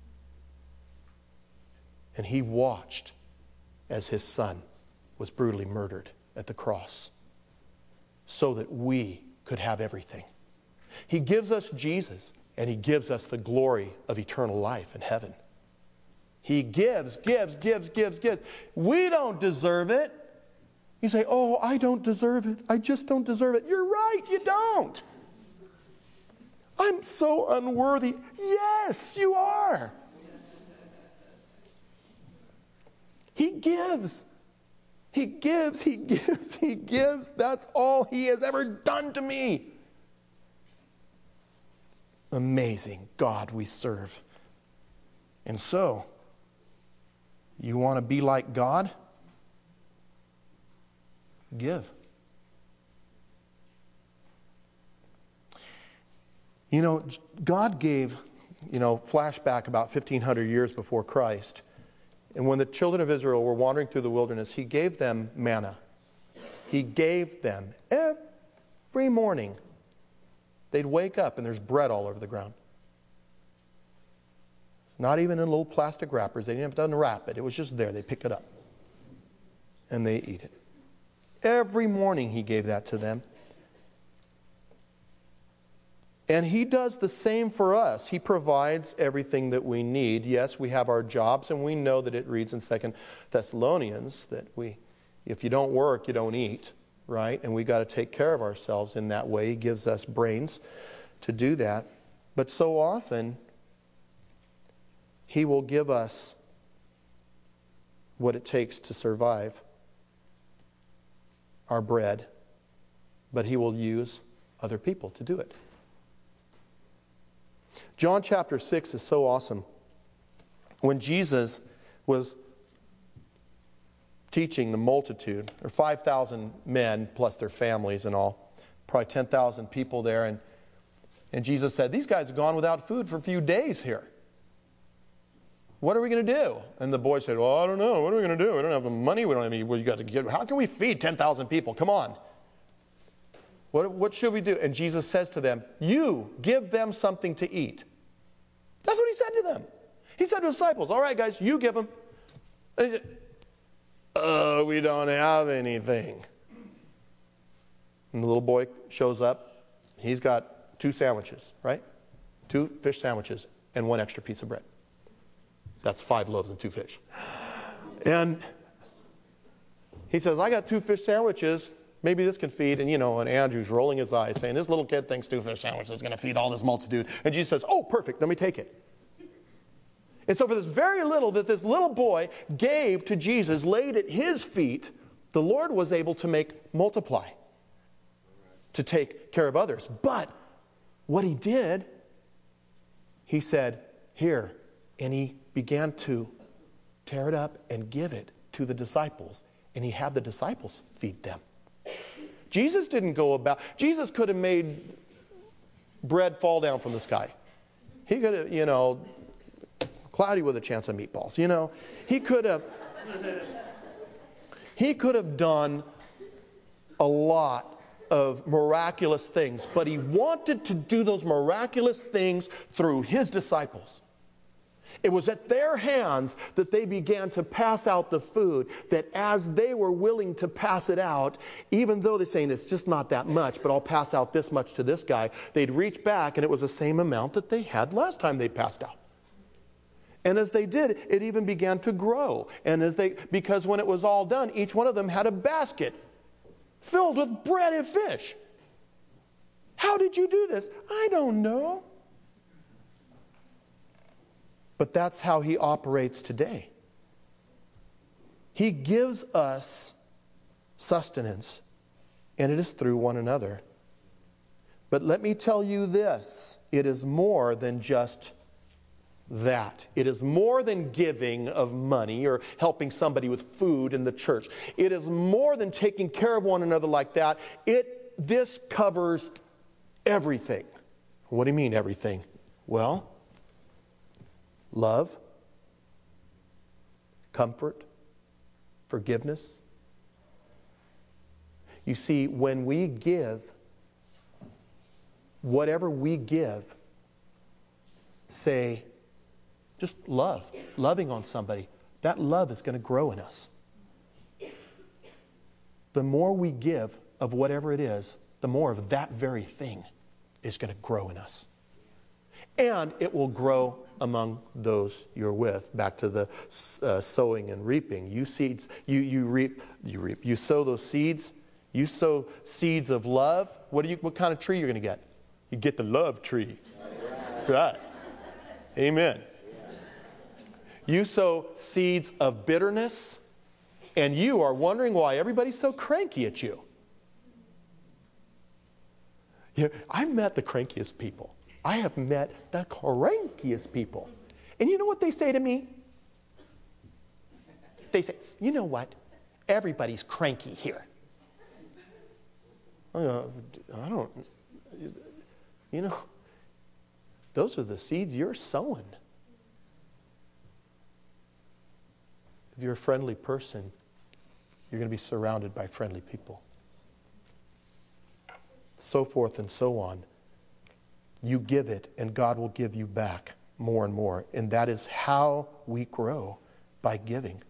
And He watched as His Son was brutally murdered at the cross so that we could have everything. He gives us Jesus, and He gives us the glory of eternal life in heaven. He gives, gives, gives, gives, gives. We don't deserve it. You say, oh, I don't deserve it. I just don't deserve it. You're right, you don't. I'm so unworthy. Yes, you are. He gives. He gives, He gives, He gives. That's all He has ever done to me. Amazing God we serve. And so, you want to be like God? Give. You know, God gave, you know, flashback about fifteen hundred years before Christ. And when the children of Israel were wandering through the wilderness, He gave them manna. He gave them every morning. They'd wake up and there's bread all over the ground. Not even in little plastic wrappers. They didn't have to unwrap it. It was just there. They pick it up. And they eat it. Every morning He gave that to them. And He does the same for us. He provides everything that we need. Yes, we have our jobs, and we know that it reads in Second Thessalonians that we, if you don't work, you don't eat, right? And we got to take care of ourselves in that way. He gives us brains to do that. But so often, He will give us what it takes to survive our bread, but he will use other people to do it. John chapter six is so awesome. When Jesus was teaching the multitude, there were five thousand men plus their families and all, probably ten thousand people there, and, and Jesus said, these guys have gone without food for a few days here. What are we going to do? And the boy said, well, I don't know. What are we going to do? We don't have the money. We don't have any. Well, you got to get. How can we feed ten thousand people? Come on. What, what should we do? And Jesus says to them, you give them something to eat. That's what he said to them. He said to his disciples, all right, guys, you give them. Uh, we don't have anything. And the little boy shows up. He's got two sandwiches, right? Two fish sandwiches and one extra piece of bread. That's five loaves and two fish. And he says, I got two fish sandwiches. Maybe this can feed. And, you know, and Andrew's rolling his eyes saying, this little kid thinks two fish sandwiches is going to feed all this multitude. And Jesus says, oh, perfect. Let me take it. And so for this very little that this little boy gave to Jesus, laid at his feet, the Lord was able to make multiply, to take care of others. But what he did, he said, here. And he began to tear it up and give it to the disciples. And he had the disciples feed them. Jesus didn't go about, Jesus could have made bread fall down from the sky. He could have, you know, cloudy with a chance of meatballs, you know. He could have, he could have done a lot of miraculous things, but he wanted to do those miraculous things through his disciples. It was at their hands that they began to pass out the food, that as they were willing to pass it out, even though they're saying it's just not that much, but I'll pass out this much to this guy, they'd reach back and it was the same amount that they had last time they passed out. And as they did, it even began to grow. And as they, because when it was all done, each one of them had a basket filled with bread and fish. How did you do this? I don't know. But that's how he operates today. He gives us sustenance, and it is through one another. But let me tell you this, it is more than just that. It is more than giving of money or helping somebody with food in the church. It is more than taking care of one another like that. It, this covers everything. What do you mean everything? Well, love, comfort, forgiveness. You see, when we give, whatever we give, say, just love, loving on somebody, that love is going to grow in us. The more we give of whatever it is, the more of that very thing is going to grow in us. And it will grow among those you're with. Back to the uh, sowing and reaping. You seeds, you you reap, you reap. You sow those seeds. You sow seeds of love. What do you? What kind of tree you're going to get? You get the love tree, right? Amen. You sow seeds of bitterness, and you are wondering why everybody's so cranky at you. You know, I've met the crankiest people. I have met the crankiest people. And you know what they say to me? They say, you know what? Everybody's cranky here. I don't, you know, those are the seeds you're sowing. If you're a friendly person, you're going to be surrounded by friendly people. So forth and so on. You give it, and God will give you back more and more. And that is how we grow, by giving.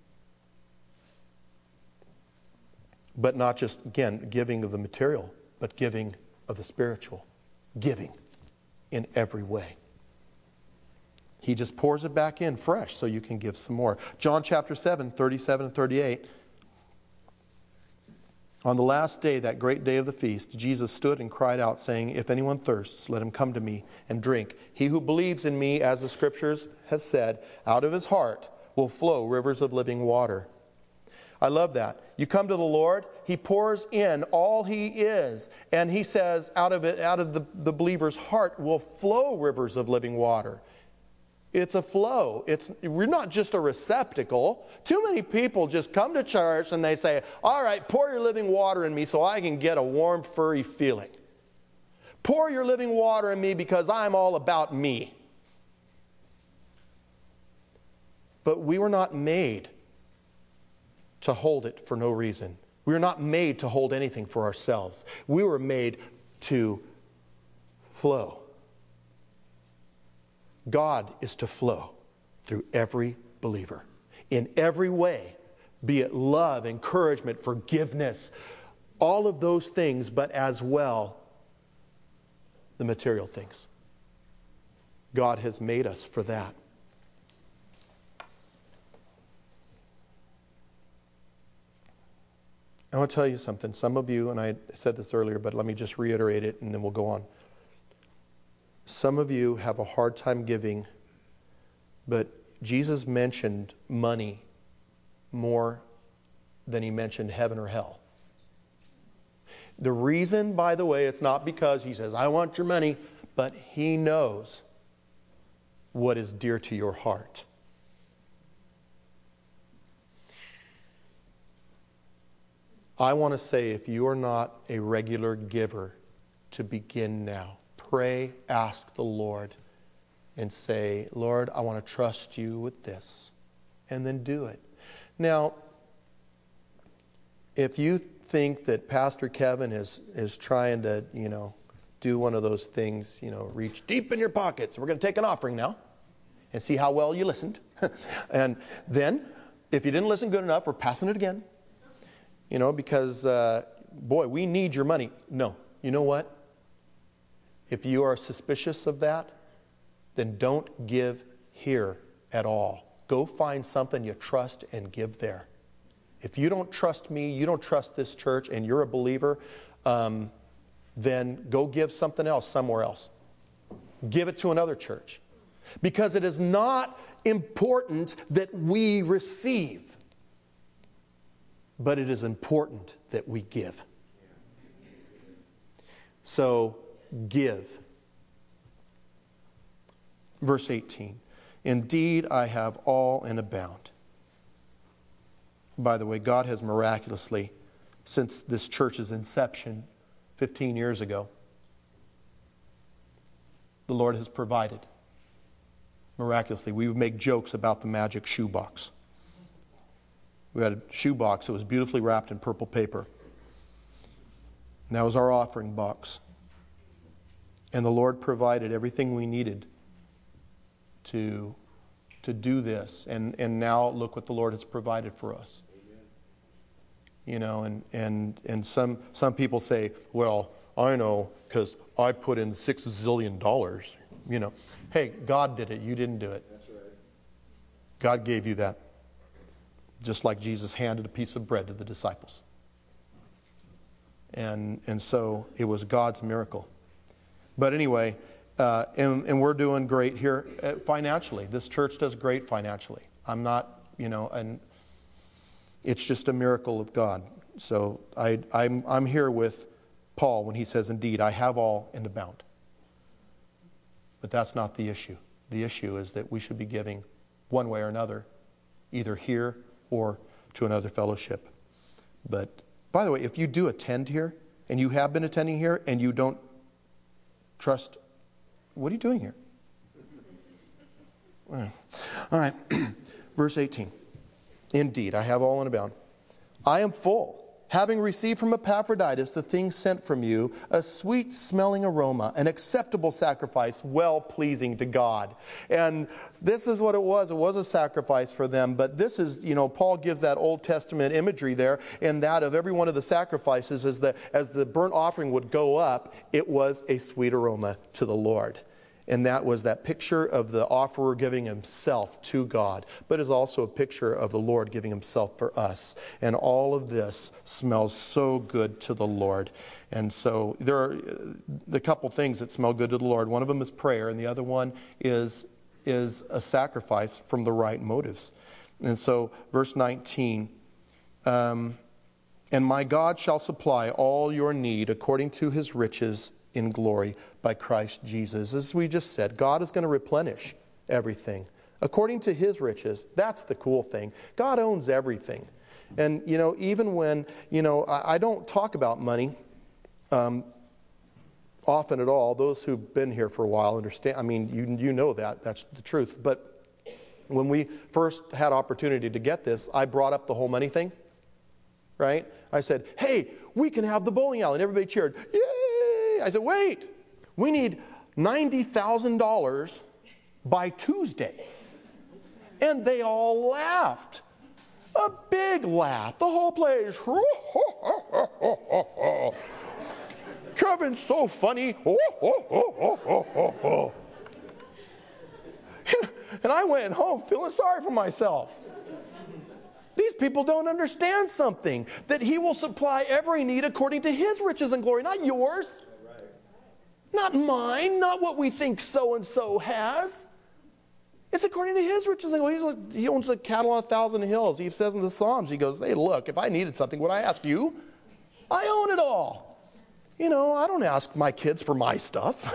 But not just, again, giving of the material, but giving of the spiritual. Giving in every way. He just pours it back in fresh so you can give some more. John chapter seven, thirty-seven and thirty-eight. On the last day, that great day of the feast, Jesus stood and cried out, saying, if anyone thirsts, let him come to me and drink. He who believes in me, as the Scriptures have said, out of his heart will flow rivers of living water. I love that. You come to the Lord, He pours in all He is. And He says, out of it, out of the, the believer's heart will flow rivers of living water. It's a flow. It's, we're not just a receptacle. Too many people just come to church and they say, all right, pour your living water in me so I can get a warm, furry feeling. Pour your living water in me because I'm all about me. But we were not made to hold it for no reason. We were not made to hold anything for ourselves. We were made to flow. God is to flow through every believer in every way, be it love, encouragement, forgiveness, all of those things, but as well the material things. God has made us for that. I want to tell you something. Some of you, and I said this earlier, but let me just reiterate it and then we'll go on. Some of you have a hard time giving, but Jesus mentioned money more than He mentioned heaven or hell. The reason, by the way, it's not because He says, I want your money, but He knows what is dear to your heart. I want to say, if you are not a regular giver, to begin now. Pray, ask the Lord, and say, Lord, I want to trust you with this. And then do it. Now, if you think that Pastor Kevin is, is trying to, you know, do one of those things, you know, reach deep in your pockets. We're going to take an offering now and see how well you listened. And then, if you didn't listen good enough, we're passing it again. You know, because, uh, boy, we need your money. No. You know what? If you are suspicious of that, then don't give here at all. Go find something you trust and give there. If you don't trust me, you don't trust this church, and you're a believer, um, then go give something else somewhere else. Give it to another church. Because it is not important that we receive, but it is important that we give. So, give. Verse eighteen. Indeed, I have all and abound. By the way, God has miraculously, since this church's inception fifteen years ago, the Lord has provided miraculously. We would make jokes about the magic shoebox. We had a shoebox that was beautifully wrapped in purple paper. And that was our offering box. And the Lord provided everything we needed to, to do this. And, and now look what the Lord has provided for us. Amen. You know, and, and, and some, some people say, well, I know because I put in six zillion dollars. You know, hey, God did it. You didn't do it. That's right. God gave you that. Just like Jesus handed a piece of bread to the disciples. And, and so it was God's miracle. But anyway, uh, and, and we're doing great here uh, financially. This church does great financially. I'm not, you know, and it's just a miracle of God. So I, I'm, I'm here with Paul when he says, indeed, I have all and abound. But that's not the issue. The issue is that we should be giving one way or another, either here or to another fellowship. But, by the way, if you do attend here, and you have been attending here, and you don't trust, what are you doing here? All right, verse eighteen. Indeed, I have all and abound. I am full, having received from Epaphroditus the things sent from you, a sweet-smelling aroma, an acceptable sacrifice, well-pleasing to God. And this is what it was. It was a sacrifice for them. But this is, you know, Paul gives that Old Testament imagery there, and that of every one of the sacrifices, as the, as the burnt offering would go up, it was a sweet aroma to the Lord. And that was that picture of the offerer giving himself to God, but is also a picture of the Lord giving himself for us. And all of this smells so good to the Lord. And so there are a couple things that smell good to the Lord. One of them is prayer, and the other one is, is a sacrifice from the right motives. And so, verse nineteen, um, and my God shall supply all your need according to his riches in glory by Christ Jesus. As we just said, God is going to replenish everything according to his riches. That's the cool thing. God owns everything. And, you know, even when, you know, I, I don't talk about money um, often at all. Those who've been here for a while understand. I mean, you, you know that. That's the truth. But when we first had opportunity to get this, I brought up the whole money thing, right? I said, hey, we can have the bowling alley. And everybody cheered, yay! I said, wait, we need ninety thousand dollars by Tuesday. And they all laughed. A big laugh. The whole place. Kevin's so funny. And I went home feeling sorry for myself. These people don't understand something. That he will supply every need according to his riches and glory. Not yours. Not mine. Not what we think so-and-so has. It's according to his riches and glory. He owns the cattle on a thousand hills. He says in the Psalms, he goes, hey, look, if I needed something, would I ask you? I own it all. You know, I don't ask my kids for my stuff.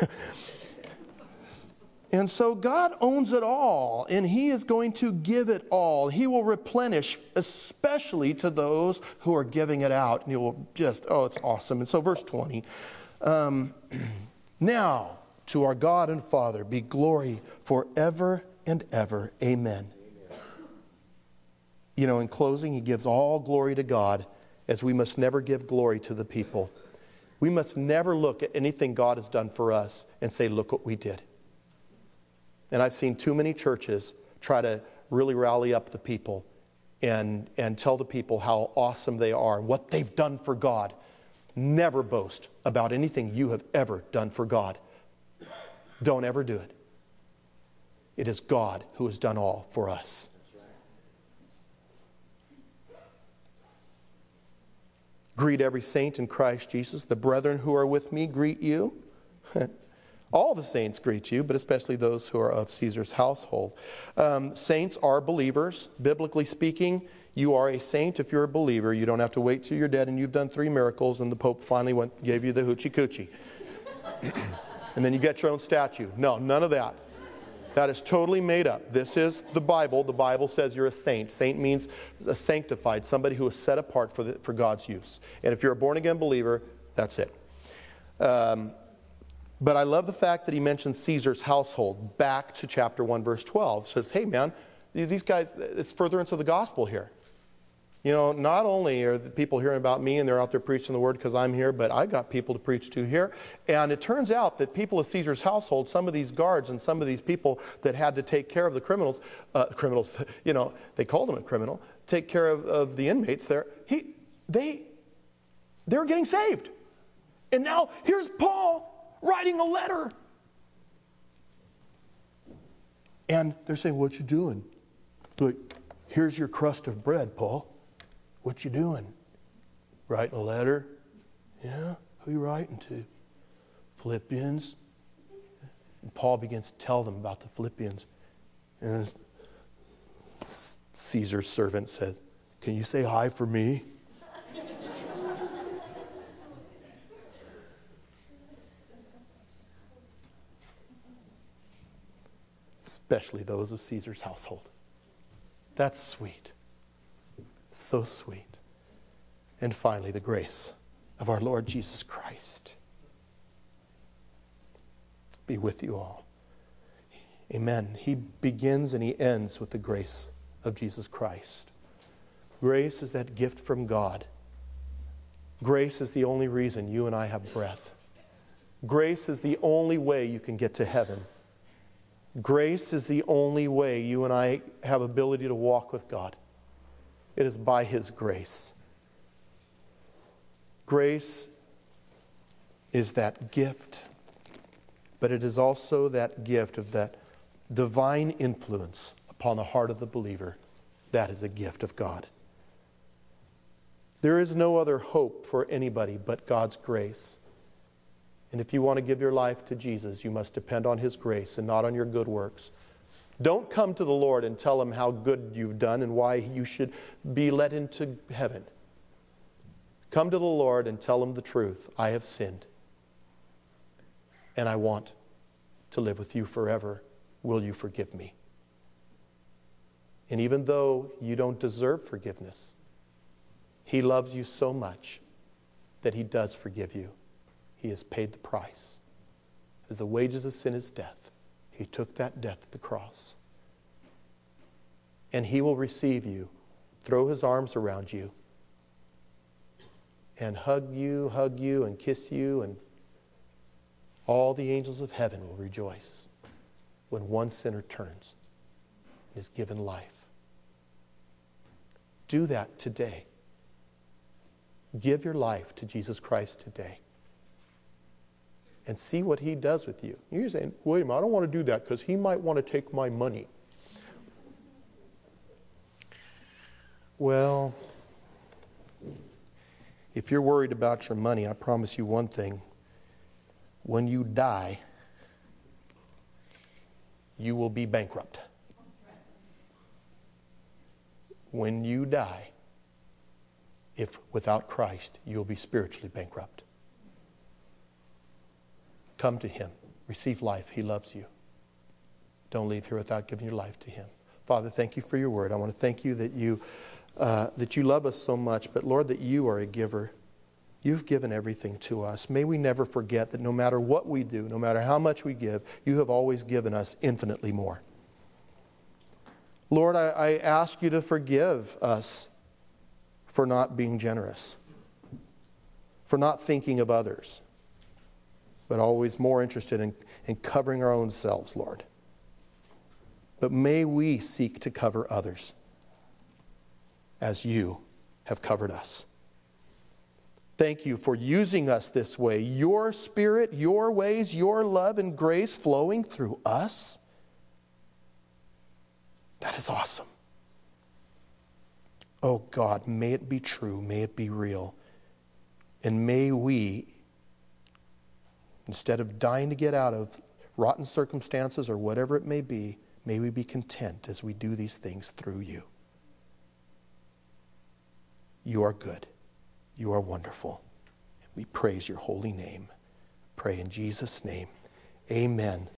And so God owns it all, and he is going to give it all. He will replenish, especially to those who are giving it out. And he will just, oh, it's awesome. And so verse twenty, um, now to our God and Father be glory forever and ever. Amen. Amen. You know, in closing, he gives all glory to God, as we must never give glory to the people. We must never look at anything God has done for us and say, look what we did. And I've seen too many churches try to really rally up the people and, and tell the people how awesome they are and what they've done for God. Never boast about anything you have ever done for God. Don't ever do it. It is God who has done all for us. Greet every saint in Christ Jesus. The brethren who are with me greet you. All the saints greet you, but especially those who are of Caesar's household. Um, saints are believers. Biblically speaking, you are a saint if you're a believer. You don't have to wait till you're dead and you've done three miracles and the Pope finally went gave you the hoochie coochie. And then you get your own statue. No, none of that. That is totally made up. This is the Bible. The Bible says you're a saint. Saint means a sanctified, somebody who is set apart for, the, for God's use. And if you're a born-again believer, that's it. Um, but I love the fact that he mentions Caesar's household back to chapter one, verse twelve. It says, hey, man, these guys, it's furtherance of the gospel here. You know, not only are the people hearing about me and they're out there preaching the word because I'm here, but I got people to preach to here. And it turns out that people of Caesar's household, some of these guards and some of these people that had to take care of the criminals, uh, criminals, you know, they called him a criminal, take care of, of the inmates there, he, they, they were getting saved. And now here's Paul writing a letter. And they're saying, what you doing? Like, here's your crust of bread, Paul. What you doing? Writing a letter? Yeah? Who you writing to? Philippians. And Paul begins to tell them about the Philippians. And Caesar's servant says, can you say hi for me? Especially those of Caesar's household. That's sweet. So sweet. And finally, the grace of our Lord Jesus Christ be with you all. Amen. He begins and he ends with the grace of Jesus Christ. Grace is that gift from God. Grace is the only reason you and I have breath. Grace is the only way you can get to heaven. Grace is the only way you and I have ability to walk with God. It is by His grace. Grace is that gift, but it is also that gift of that divine influence upon the heart of the believer. That is a gift of God. There is no other hope for anybody but God's grace. And if you want to give your life to Jesus, you must depend on His grace and not on your good works. Don't come to the Lord and tell him how good you've done and why you should be let into heaven. Come to the Lord and tell him the truth. I have sinned, and I want to live with you forever. Will you forgive me? And even though you don't deserve forgiveness, he loves you so much that he does forgive you. He has paid the price. As the wages of sin is death, he took that death at the cross. And he will receive you, throw his arms around you, and hug you, hug you, and kiss you, and all the angels of heaven will rejoice when one sinner turns and is given life. Do that today. Give your life to Jesus Christ today. And see what he does with you. You're saying, wait a minute, I don't want to do that because he might want to take my money. Well, if you're worried about your money, I promise you one thing. When you die, you will be bankrupt. When you die, if without Christ, you'll be spiritually bankrupt. Come to him. Receive life. He loves you. Don't leave here without giving your life to him. Father, thank you for your word. I want to thank you that you uh, that you love us so much, but Lord, that you are a giver. You've given everything to us. May we never forget that no matter what we do, no matter how much we give, you have always given us infinitely more. Lord, I, I ask you to forgive us for not being generous, for not thinking of others, but always more interested in, in covering our own selves, Lord. But may we seek to cover others as you have covered us. Thank you for using us this way. Your Spirit, your ways, your love and grace flowing through us. That is awesome. Oh God, may it be true, may it be real. And may we, instead of dying to get out of rotten circumstances or whatever it may be, may we be content as we do these things through you. You are good. You are wonderful. We praise your holy name. Pray in Jesus' name. Amen.